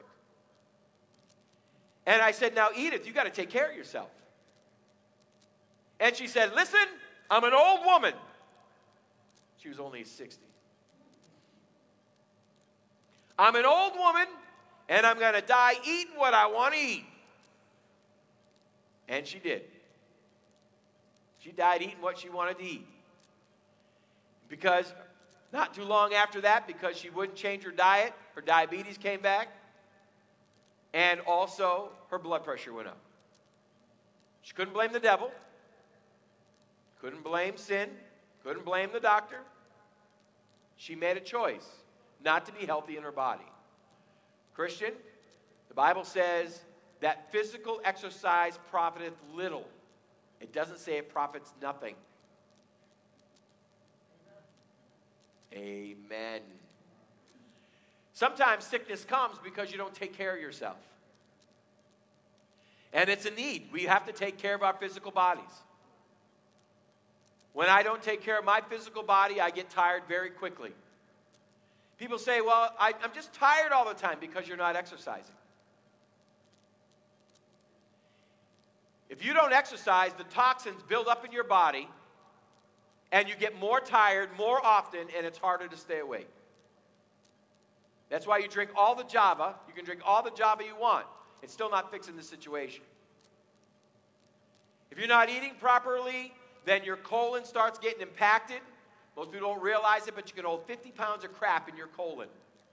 And I said, now, Edith, you got to take care of yourself. And she said, listen, I'm an old woman. She was only sixty. I'm an old woman, and I'm going to die eating what I want to eat. And she did. She died eating what she wanted to eat. Because not too long after that, because she wouldn't change her diet, her diabetes came back, and also her blood pressure went up. She couldn't blame the devil, couldn't blame sin, couldn't blame the doctor. She made a choice not to be healthy in her body. Christian, the Bible says that physical exercise profiteth little. It doesn't say it profits nothing. Amen. Sometimes sickness comes because you don't take care of yourself. And it's a need. We have to take care of our physical bodies. When I don't take care of my physical body, I get tired very quickly. People say, well, I, I'm just tired all the time because you're not exercising. If you don't exercise, the toxins build up in your body, and you get more tired more often, and it's harder to stay awake. That's why you drink all the Java. You can drink all the Java you want. It's still not fixing the situation. If you're not eating properly, then your colon starts getting impacted. Most people don't realize it, but you can hold fifty pounds of crap in your colon.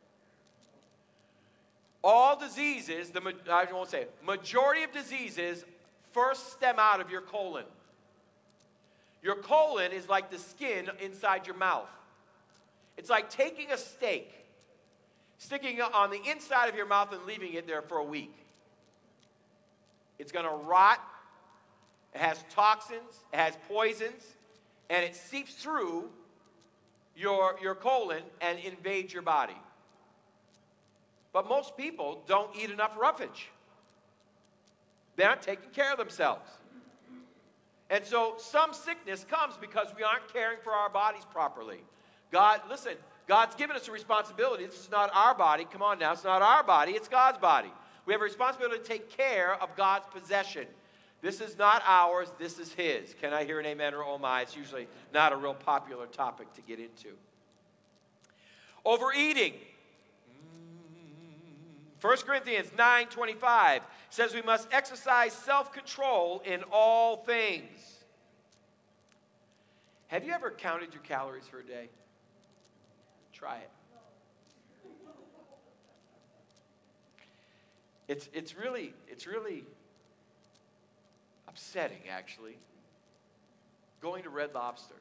All diseases, the I won't say it, majority of diseases first stem out of your colon. Your colon is like the skin inside your mouth. It's like taking a steak, sticking it on the inside of your mouth and leaving it there for a week. It's going to rot. It has toxins, it has poisons, and it seeps through your, your colon and invades your body. But most people don't eat enough roughage. They're not taking care of themselves. And so some sickness comes because we aren't caring for our bodies properly. God, listen, God's given us a responsibility. This is not our body. Come on now, it's not our body, it's God's body. We have a responsibility to take care of God's possession. This is not ours, this is His. Can I hear an amen or oh my? It's usually not a real popular topic to get into. Overeating. First Corinthians nine twenty-five says we must exercise self-control in all things. Have you ever counted your calories for a day? Try it. It's, it's really, it's really upsetting, actually, going to Red Lobster.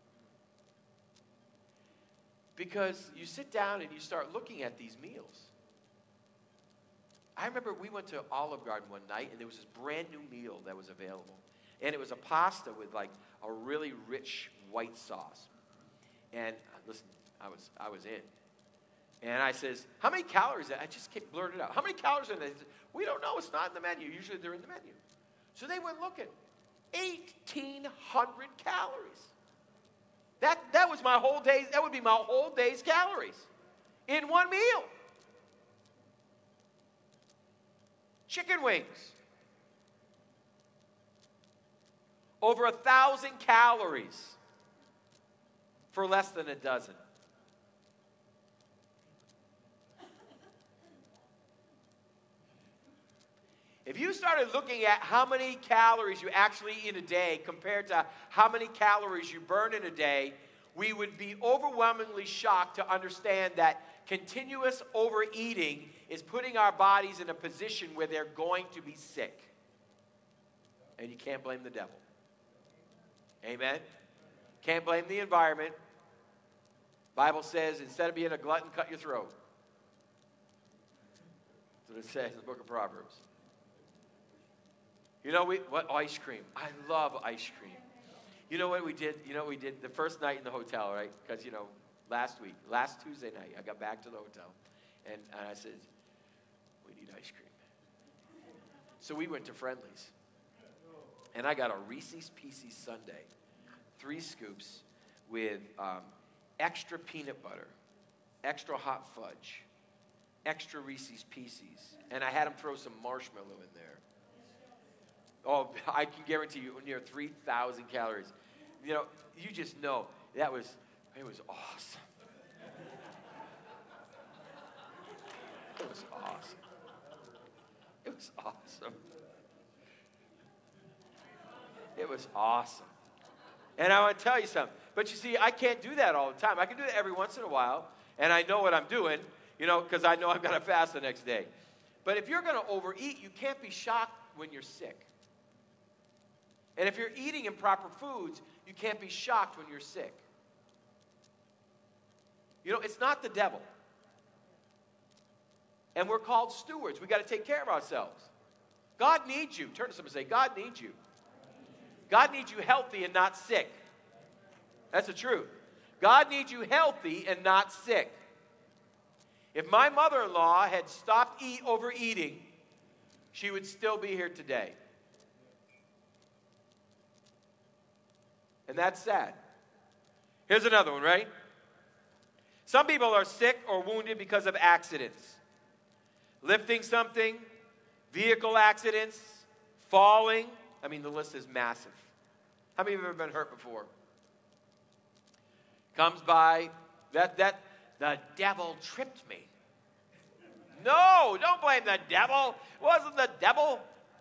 Because you sit down and you start looking at these meals. I remember we went to Olive Garden one night, and there was this brand new meal that was available. And it was a pasta with like a really rich white sauce. And listen, I was I was in. And I says, how many calories? I just kept blurted out. How many calories in there? We don't know. It's not in the menu. Usually they're in the menu. So they went looking. eighteen hundred calories. That, that was my whole day. That would be my whole day's calories in one meal. chicken wings. Over a thousand calories for less than a dozen. If you started looking at how many calories you actually eat in a day compared to how many calories you burn in a day, we would be overwhelmingly shocked to understand that continuous overeating is putting our bodies in a position where they're going to be sick. And you can't blame the devil. Amen? Can't blame the environment. Bible says, instead of being a glutton, cut your throat. That's what it says in the book of Proverbs. You know we, what? Ice cream. I love ice cream. You know what we did? You know what we did the first night in the hotel, right? Because, you know, last week, last Tuesday night, I got back to the hotel. And, and I said, we need ice cream. So we went to Friendly's. And I got a Reese's Pieces sundae. Three scoops with um, extra peanut butter, extra hot fudge, extra Reese's Pieces. And I had them throw some marshmallow in there. Oh, I can guarantee you near three thousand calories. You know, you just know that was, it was awesome. It was awesome. It was awesome. It was awesome. And I want to tell you something. But you see, I can't do that all the time. I can do it every once in a while, and I know what I'm doing, you know, because I know I'm going to fast the next day. But if you're going to overeat, you can't be shocked when you're sick. And if you're eating improper foods, you can't be shocked when you're sick. You know, it's not the devil. And we're called stewards. We've got to take care of ourselves. God needs you. Turn to someone and say, God needs you. God needs you healthy and not sick. That's the truth. God needs you healthy and not sick. If my mother-in-law had stopped eat, overeating, she would still be here today. And that's sad. Here's another one, right? Some people are sick or wounded because of accidents. Lifting something, vehicle accidents, falling. I mean, the list is massive. How many of you have ever been hurt before? Comes by, that, that, the devil tripped me. No, don't blame the devil. It wasn't the devil.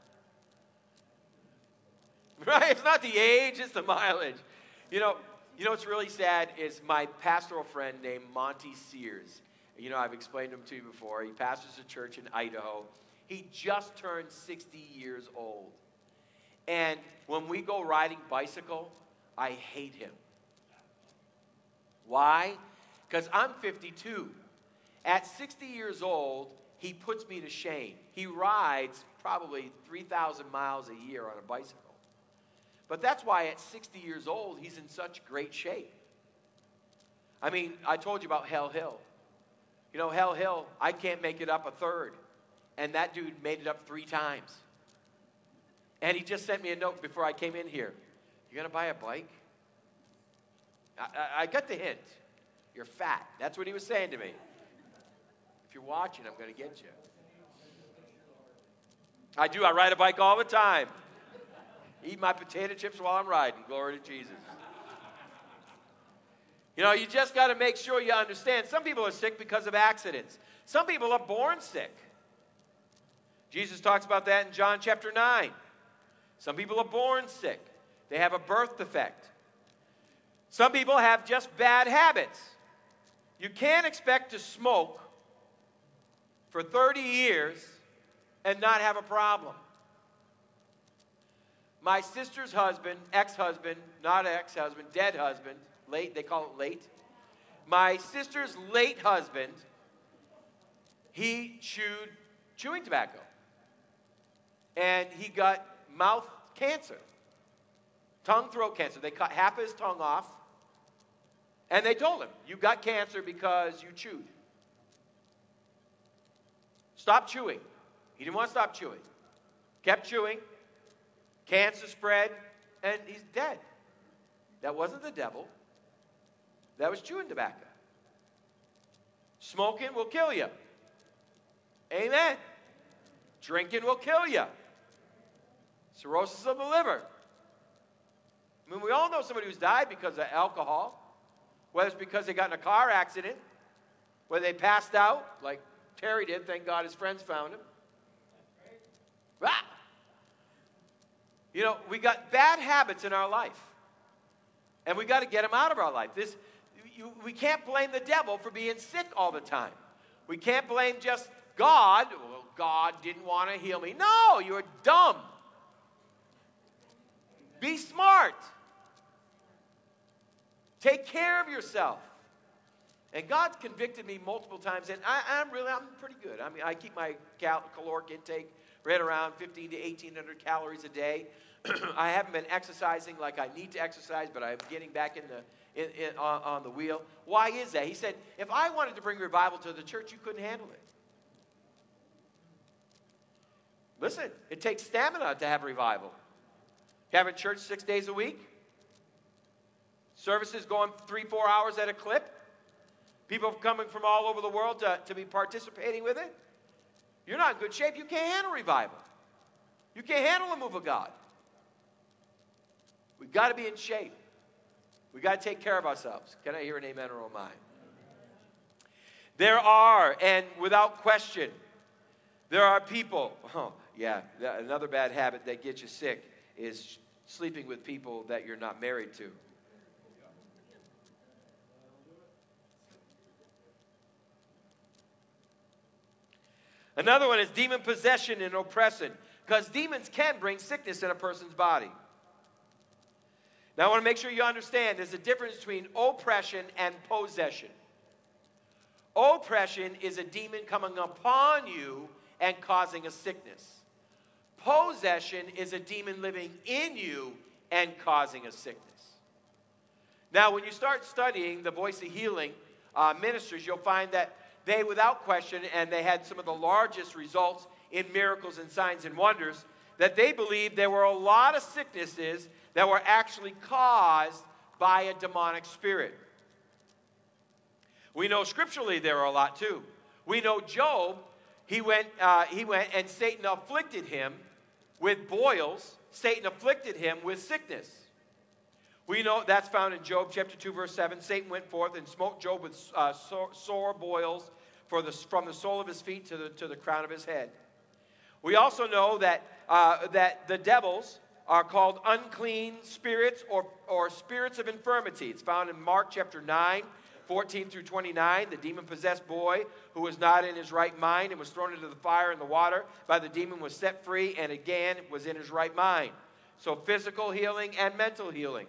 Right? It's not the age, it's the mileage. You know, you know what's really sad is my pastoral friend named Monty Sears. You know, I've explained him to you before. He pastors a church in Idaho. He just turned sixty years old. And when we go riding bicycle, I hate him. Why? Because I'm fifty-two. At sixty years old, he puts me to shame. He rides probably three thousand miles a year on a bicycle. But that's why at sixty years old, he's in such great shape. I mean, I told you about Hell Hill. You know, Hell Hill, I can't make it up a third. And that dude made it up three times. And he just sent me a note before I came in here. You going to buy a bike? I, I, I got the hint. You're fat. That's what he was saying to me. If you're watching, I'm going to get you. I do. I ride a bike all the time. Eat my potato chips while I'm riding. Glory to Jesus. You know, you just got to make sure you understand. Some people are sick because of accidents. Some people are born sick. Jesus talks about that in John chapter nine. Some people are born sick. They have a birth defect. Some people have just bad habits. You can't expect to smoke for thirty years and not have a problem. My sister's husband, ex-husband, not ex-husband, dead husband, late, they call it late. My sister's late husband, he chewed chewing tobacco. And he got mouth cancer, tongue throat cancer. They cut half of his tongue off. And they told him, you got cancer because you chewed. Stop chewing. He didn't want to stop chewing. Kept chewing. Cancer spread, and he's dead. That wasn't the devil. That was chewing tobacco. Smoking will kill you. Amen. Drinking will kill you. Cirrhosis of the liver. I mean, we all know somebody who's died because of alcohol. Whether it's because they got in a car accident, whether they passed out, like Terry did, thank God his friends found him. Ah! You know, we got bad habits in our life. And we got to get them out of our life. This, you, we can't blame the devil for being sick all the time. We can't blame just God. Well, God didn't want to heal me. No, you're dumb. Be smart. Take care of yourself. And God's convicted me multiple times, and I, I'm really, I'm pretty good. I mean, I keep my cal- caloric intake right around fifteen to eighteen hundred calories a day. I haven't been exercising like I need to exercise, but I'm getting back in the in, in, on, on the wheel. Why is that? He said, if I wanted to bring revival to the church, you couldn't handle it. Listen, it takes stamina to have revival. Having church six days a week, services going three, four hours at a clip, people coming from all over the world to, to be participating with it. You're not in good shape. You can't handle revival. You can't handle the move of God. We've got to be in shape. We've got to take care of ourselves. Can I hear an amen or a mine? There are, and without question, there are people, oh, yeah, another bad habit that gets you sick is sleeping with people that you're not married to. Another one is demon possession and oppression, because demons can bring sickness in a person's body. Now, I want to make sure you understand there's a difference between oppression and possession. Oppression is a demon coming upon you and causing a sickness. Possession is a demon living in you and causing a sickness. Now, when you start studying the Voice of Healing uh, ministers, you'll find that they, without question, and they had some of the largest results in miracles and signs and wonders, that they believed there were a lot of sicknesses that were actually caused by a demonic spirit. We know scripturally there are a lot too. We know Job, he went, uh, he went and Satan afflicted him with boils. Satan afflicted him with sickness. We know that's found in Job chapter two, verse seven. Satan went forth and smote Job with uh, sore, sore boils for the, from the sole of his feet to the, to the crown of his head. We also know that, uh, that the devils are called unclean spirits or, or spirits of infirmity. It's found in Mark chapter nine, fourteen through twenty-nine. The demon-possessed boy who was not in his right mind and was thrown into the fire and the water by the demon was set free and again was in his right mind. So physical healing and mental healing.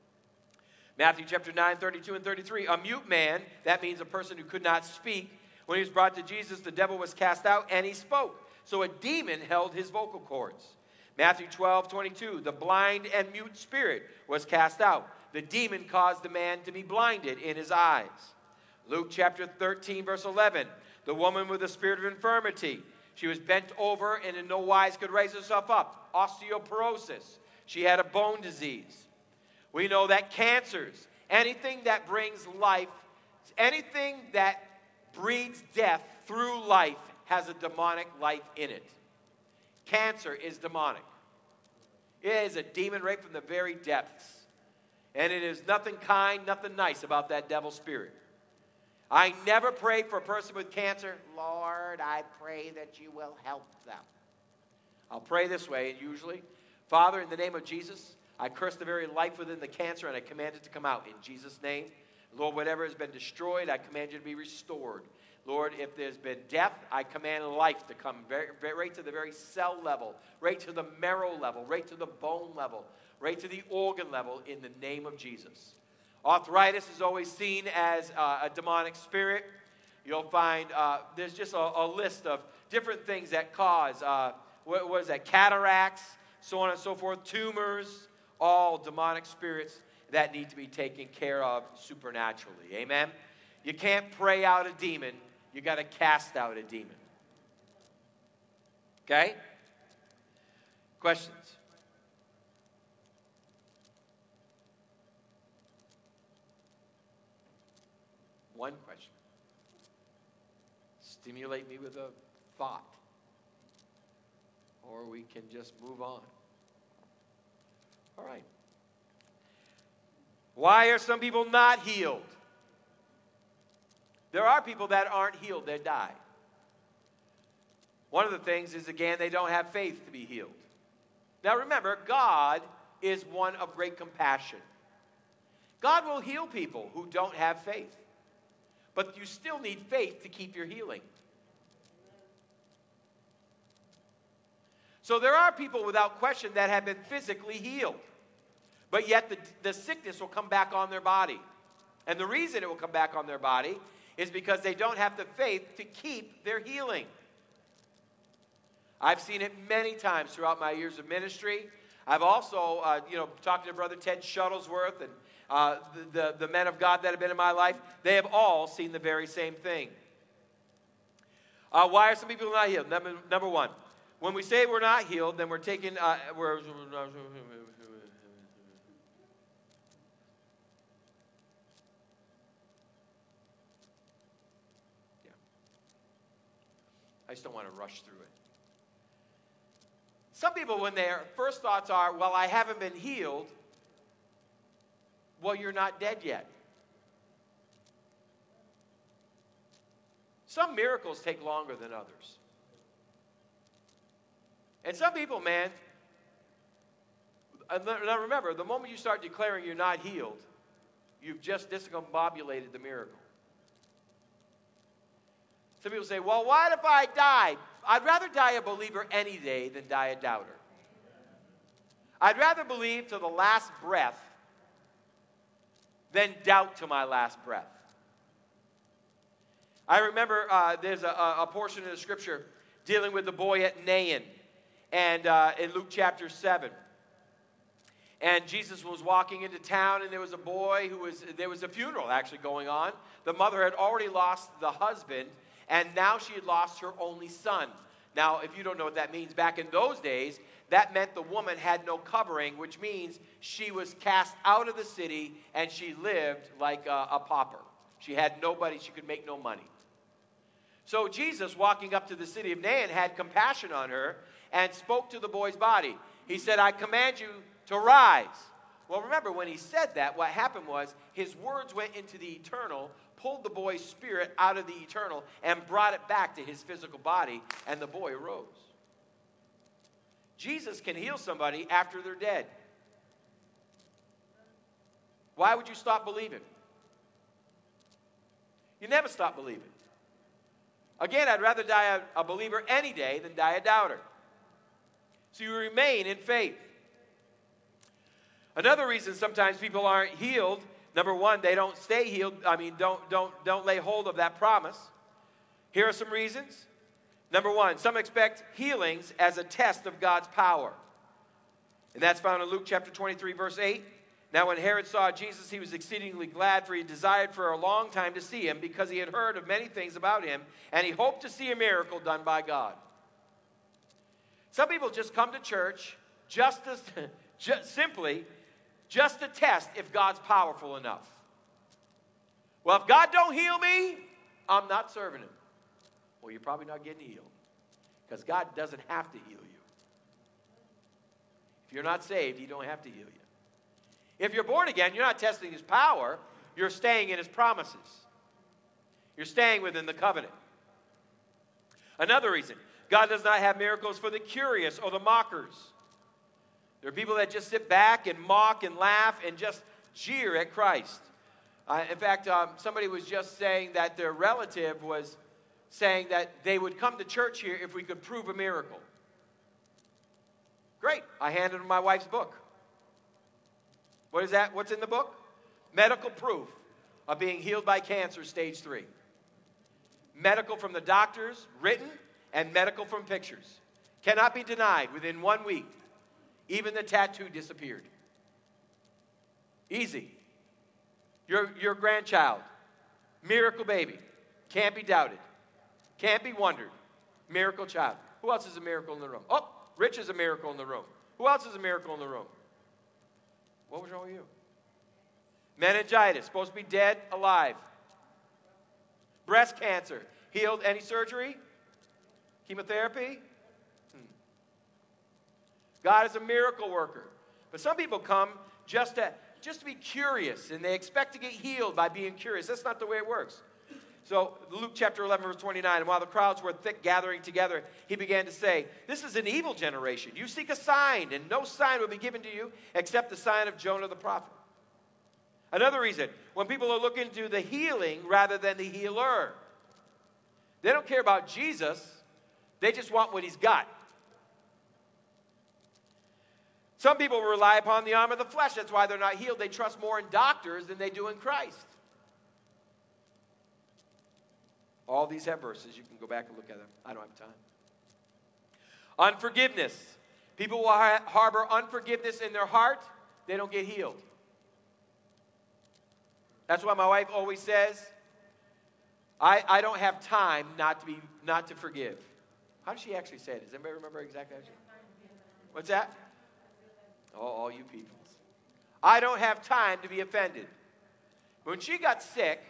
Matthew chapter nine, thirty-two and thirty-three. A mute man, that means a person who could not speak. When he was brought to Jesus, the devil was cast out and he spoke. So a demon held his vocal cords. Matthew twelve, twenty-two, the blind and mute spirit was cast out. The demon caused the man to be blinded in his eyes. Luke chapter thirteen, verse eleven, the woman with the spirit of infirmity. She was bent over and in no wise could raise herself up. Osteoporosis. She had a bone disease. We know that cancers, anything that brings life, anything that breeds death through life has a demonic life in it. Cancer is demonic. It is a demon right from the very depths. And it is nothing kind, nothing nice about that devil spirit. I never pray for a person with cancer, Lord, I pray that you will help them. I'll pray this way, usually. Father, in the name of Jesus, I curse the very life within the cancer and I command it to come out in Jesus' name. Lord, whatever has been destroyed, I command you to be restored. Lord, if there's been death, I command life to come very, very, right to the very cell level, right to the marrow level, right to the bone level, right to the organ level in the name of Jesus. Arthritis is always seen as uh, a demonic spirit. You'll find uh, there's just a, a list of different things that cause, uh, what, what is that, cataracts, so on and so forth, tumors, all demonic spirits that need to be taken care of supernaturally. Amen? You can't pray out a demon. You got to cast out a demon. Okay? Questions? One question. Stimulate me with a thought. or we can just move on. All right. Why are some people not healed? There are people that aren't healed, they die. One of the things is, again, they don't have faith to be healed. Now remember, God is one of great compassion. God will heal people who don't have faith. But you still need faith to keep your healing. So there are people without question that have been physically healed. But yet the, the sickness will come back on their body. And the reason it will come back on their body is because they don't have the faith to keep their healing. I've seen it many times throughout my years of ministry. I've also, uh, you know, talked to Brother Ted Shuttlesworth and uh, the, the, the men of God that have been in my life. They have all seen the very same thing. Uh, why are some people not healed? Number, number one, when we say we're not healed, then we're taking, uh, we're, I just don't want to rush through it. Some people, when their first thoughts are, well, I haven't been healed, well, you're not dead yet. Some miracles take longer than others. And some people, man, now remember, the moment you start declaring you're not healed, you've just discombobulated the miracle. Some people say, well, what if I died? I'd rather die a believer any day than die a doubter. I'd rather believe to the last breath than doubt to my last breath. I remember uh, there's a, a portion of the scripture dealing with the boy at Nain, and uh, in Luke chapter seven. And Jesus was walking into town, and there was a boy who was, there was a funeral actually going on. The mother had already lost the husband, and now she had lost her only son. Now, if you don't know what that means, back in those days, that meant the woman had no covering, which means she was cast out of the city, and she lived like a, a pauper. She had nobody, she could make no money. So Jesus, walking up to the city of Nain, had compassion on her and spoke to the boy's body. He said, I command you to rise. Well, remember, when he said that, what happened was his words went into the eternal, pulled the boy's spirit out of the eternal, and brought it back to his physical body, and the boy arose. Jesus can heal somebody after they're dead. Why would you stop believing? You never stop believing. Again, I'd rather die a, a believer any day than die a doubter. So you remain in faith. Another reason sometimes people aren't healed, number one, they don't stay healed. I mean, don't, don't, don't lay hold of that promise. Here are some reasons. Number one, some expect healings as a test of God's power. And that's found in Luke chapter twenty-three, verse eight. Now when Herod saw Jesus, he was exceedingly glad, for he desired for a long time to see him, because he had heard of many things about him, and he hoped to see a miracle done by God. Some people just come to church just as, just simply just to test if God's powerful enough. Well, if God don't heal me, I'm not serving him. Well, you're probably not getting healed, because God doesn't have to heal you. If you're not saved, he don't have to heal you. If you're born again, you're not testing his power. You're staying in his promises. You're staying within the covenant. Another reason, God does not have miracles for the curious or the mockers. There are people that just sit back and mock and laugh and just jeer at Christ. Uh, in fact, um, somebody was just saying that their relative was saying that they would come to church here if we could prove a miracle. Great. I handed them my wife's book. What is that? What's in the book? Medical proof of being healed by cancer, stage three. Medical from the doctors, written, and medical from pictures. Cannot be denied. Within one week, even the tattoo disappeared. Easy. Your, your grandchild, miracle baby, can't be doubted. Can't be wondered. Miracle child. Who else is a miracle in the room? Oh, Rich is a miracle in the room. Who else is a miracle in the room? What was wrong with you? Meningitis, supposed to be dead, alive. Breast cancer, healed. Any surgery? Chemotherapy? Hmm. God is a miracle worker. But some people come just to, just to be curious, and they expect to get healed by being curious. That's not the way it works. So Luke chapter eleven, verse twenty-nine, and while the crowds were thick gathering together, he began to say, this is an evil generation. You seek a sign, and no sign will be given to you except the sign of Jonah the prophet. Another reason, when people are looking to the healing rather than the healer, they don't care about Jesus. They just want what he's got. Some people rely upon the arm of the flesh. That's why they're not healed. They trust more in doctors than they do in Christ. All these have verses. You can go back and look at them. I don't have time. Unforgiveness. People will ha- harbor unforgiveness in their heart. They don't get healed. That's why my wife always says, I, I don't have time not to be not to forgive. How does she actually say it? Does anybody remember exactly how she? What's that? Oh, all you people. I don't have time to be offended. When she got sick,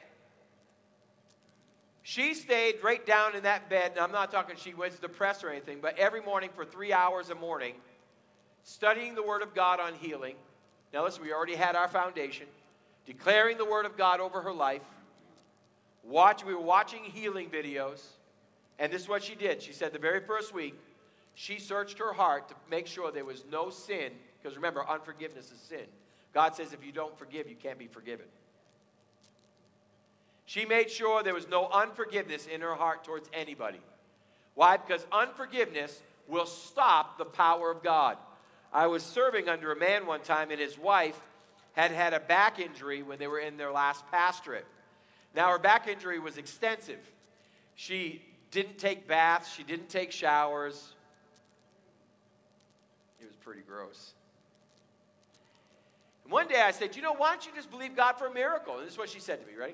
she stayed right down in that bed, and I'm not talking she was depressed or anything, but every morning for three hours a morning, studying the Word of God on healing. Now listen, we already had our foundation. Declaring the Word of God over her life. Watch, we were watching healing videos, and this is what she did. She said the very first week, she searched her heart to make sure there was no sin, because remember, unforgiveness is sin. God says if you don't forgive, you can't be forgiven. She made sure there was no unforgiveness in her heart towards anybody. Why? Because unforgiveness will stop the power of God. I was serving under a man one time, and his wife had had a back injury when they were in their last pastorate. Now, her back injury was extensive. She didn't take baths. She didn't take showers. It was pretty gross. And one day I said, you know, why don't you just believe God for a miracle? And this is what she said to me, ready?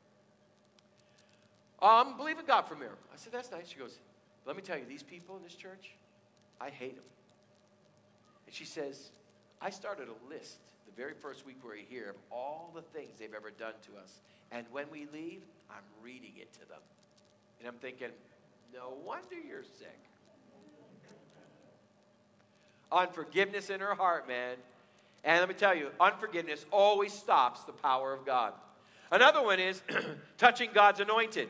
Um, believe in God for a miracle. I said, that's nice. She goes, let me tell you, these people in this church, I hate them. And she says, I started a list the very first week we were here of all the things they've ever done to us. And when we leave, I'm reading it to them. And I'm thinking, no wonder you're sick. Unforgiveness in her heart, man. And let me tell you, unforgiveness always stops the power of God. Another one is touching God's anointed.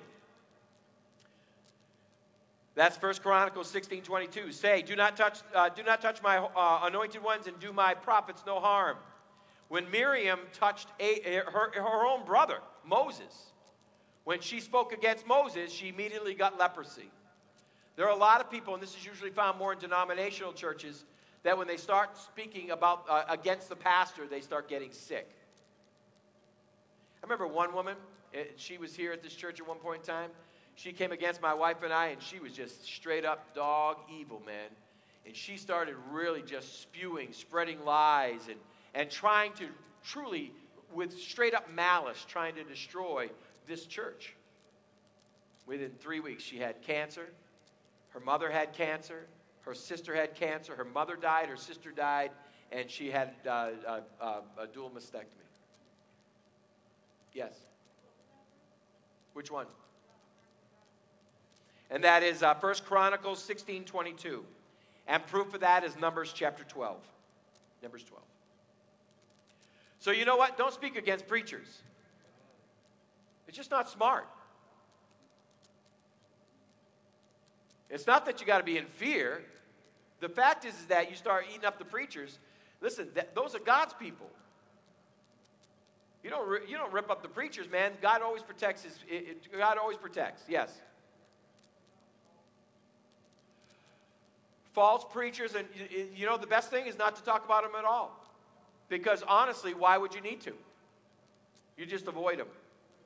That's First Chronicles sixteen twenty-two. Say, do not touch, uh, do not touch my uh, anointed ones and do my prophets no harm. When Miriam touched a, a, her, her own brother, Moses, when she spoke against Moses, she immediately got leprosy. There are a lot of people, and this is usually found more in denominational churches, that when they start speaking about uh, against the pastor, they start getting sick. I remember one woman, she was here at this church at one point in time. She came against my wife and I, and she was just straight up dog evil, man. And she started really just spewing, spreading lies, and, and trying to truly, with straight up malice, trying to destroy this church. Within three weeks, she had cancer. Her mother had cancer. Her sister had cancer. Her mother died. Her sister died. And she had uh, uh, uh, a dual mastectomy. Yes. Which one? And that is uh, First Chronicles sixteen twenty-two. And proof of that is Numbers chapter twelve. Numbers twelve. So you know what? Don't speak against preachers. It's just not smart. It's not that you got to be in fear. The fact is, is that you start eating up the preachers. Listen, that, those are God's people. You don't, you don't rip up the preachers, man. God always protects his. It, it, God always protects. Yes. False preachers, and you know the best thing is not to talk about them at all, because honestly, why would you need to? You just avoid them.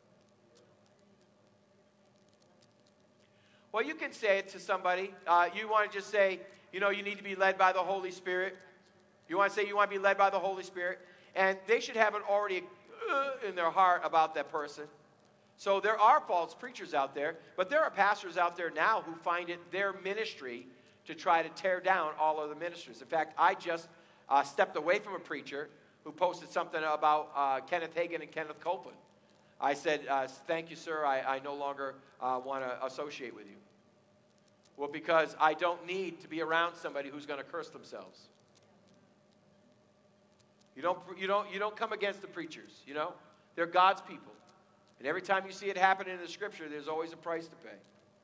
Well, you can say it to somebody. Uh, you want to just say, you know, you need to be led by the Holy Spirit. You want to say you want to be led by the Holy Spirit, and they should have it already uh, in their heart about that person. So there are false preachers out there, but there are pastors out there now who find it their ministry to try to tear down all other ministers. In fact, I just uh, stepped away from a preacher who posted something about uh, Kenneth Hagin and Kenneth Copeland. I said, uh, thank you, sir. I, I no longer uh, want to associate with you. Well, because I don't need to be around somebody who's going to curse themselves. You don't, you don't, you don't come against the preachers, you know? They're God's people. And every time you see it happen in the Scripture, there's always a price to pay.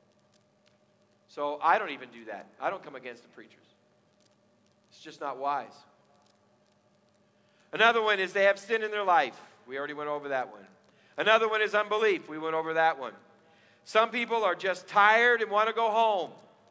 So I don't even do that. I don't come against the preachers. It's just not wise. Another one is they have sin in their life. We already went over that one. Another one is unbelief. We went over that one. Some people are just tired and want to go home.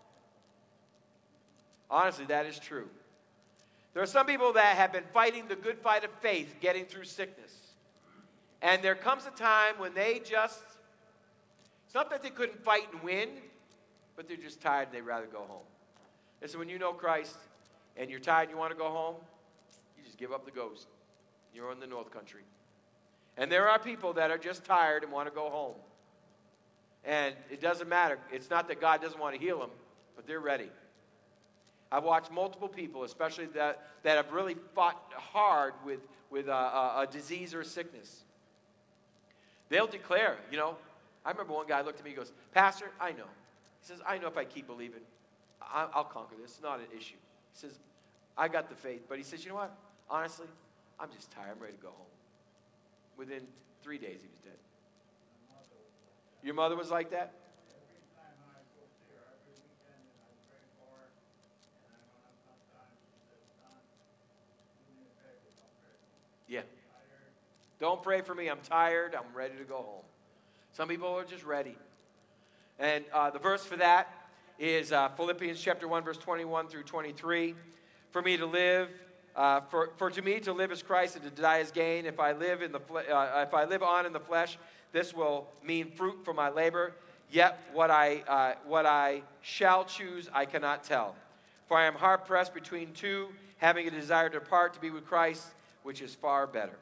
Honestly, that is true. There are some people that have been fighting the good fight of faith, getting through sickness. And there comes a time when they just, it's not that they couldn't fight and win, but they're just tired and they'd rather go home. And so when you know Christ and you're tired and you want to go home, you just give up the ghost. You're in the North Country. And there are people that are just tired and want to go home. And it doesn't matter. It's not that God doesn't want to heal them, but they're ready. I've watched multiple people, especially that, that have really fought hard with, with a, a, a disease or a sickness. They'll declare, you know, I remember one guy looked at me and goes, Pastor, I know. He says, I know if I keep believing, I, I'll conquer this. It's not an issue. He says, I got the faith. But he says, you know what? Honestly, I'm just tired. I'm ready to go home. Within three days, he was dead. Your mother was like that? Every time I go see her, every weekend, and I pray for her, and I don't have enough time, she says, Don, do me a favor, don't pray for me. Yeah. I'm tired. Don't pray for me. I'm tired. I'm ready to go home. Some people are just ready. And uh, the verse for that is uh, Philippians chapter one, verse twenty-one through twenty-three. For me to live, uh, for, for to me to live is Christ and to die is gain. If I live in the fle- uh, if I live on in the flesh, this will mean fruit for my labor. Yet what I uh, what I shall choose, I cannot tell. For I am hard pressed between two, having a desire to depart to be with Christ, which is far better.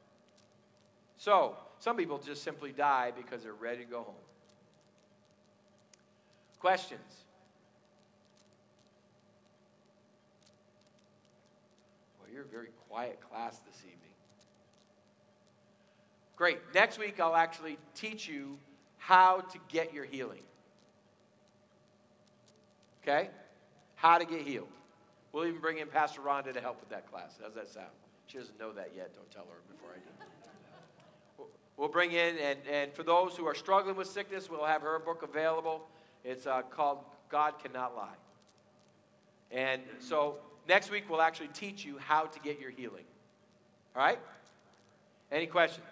So some people just simply die because they're ready to go home. Questions? Well, you're a very quiet class this evening. Great. Next week, I'll actually teach you how to get your healing. Okay? How to get healed. We'll even bring in Pastor Rhonda to help with that class. How's that sound? She doesn't know that yet. Don't tell her before I do. We'll bring in, and, and for those who are struggling with sickness, we'll have her book available. It's uh, called God Cannot Lie. And so next week, we'll actually teach you how to get your healing. All right? Any questions?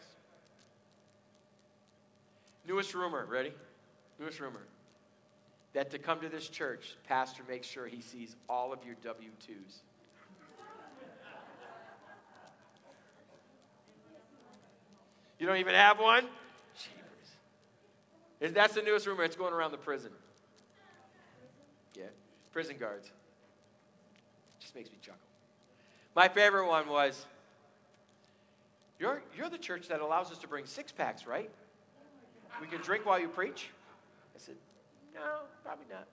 Newest rumor, ready? Newest rumor. That to come to this church, pastor makes sure he sees all of your W two's. You don't even have one? Jeepers. That's the newest rumor. It's going around the prison. Yeah, prison guards. Just makes me chuckle. My favorite one was, you're, you're the church that allows us to bring six-packs, right? We can drink while you preach? I said, no, probably not.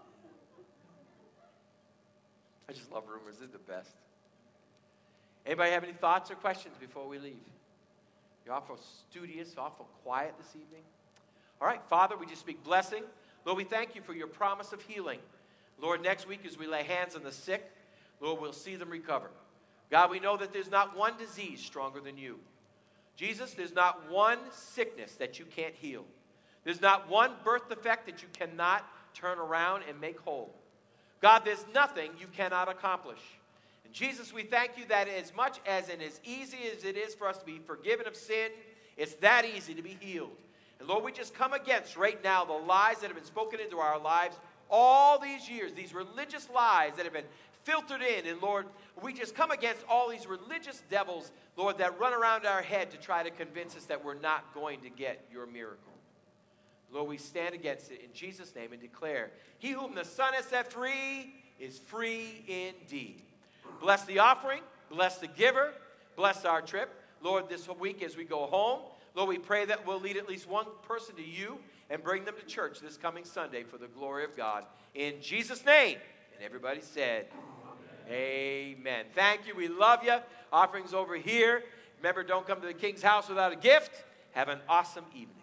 I just love rumors. They're the best. Anybody have any thoughts or questions before we leave? You're awful studious, awful quiet this evening. All right, Father, we just speak blessing. Lord, we thank you for your promise of healing. Lord, next week as we lay hands on the sick, Lord, we'll see them recover. God, we know that there's not one disease stronger than you. Jesus, there's not one sickness that you can't heal. There's not one birth defect that you cannot turn around and make whole. God, there's nothing you cannot accomplish. And Jesus, we thank you that as much as and as easy as it is for us to be forgiven of sin, it's that easy to be healed. And Lord, we just come against right now the lies that have been spoken into our lives all these years, these religious lies that have been filtered in. And Lord, we just come against all these religious devils, Lord, that run around our head to try to convince us that we're not going to get your miracle. Lord, we stand against it in Jesus' name and declare, he whom the Son has set free is free indeed. Bless the offering, bless the giver, bless our trip. Lord, this week as we go home, Lord, we pray that we'll lead at least one person to you and bring them to church this coming Sunday for the glory of God. In Jesus' name. And everybody said, amen. Amen. Thank you. We love you. Offerings over here. Remember, don't come to the King's house without a gift. Have an awesome evening.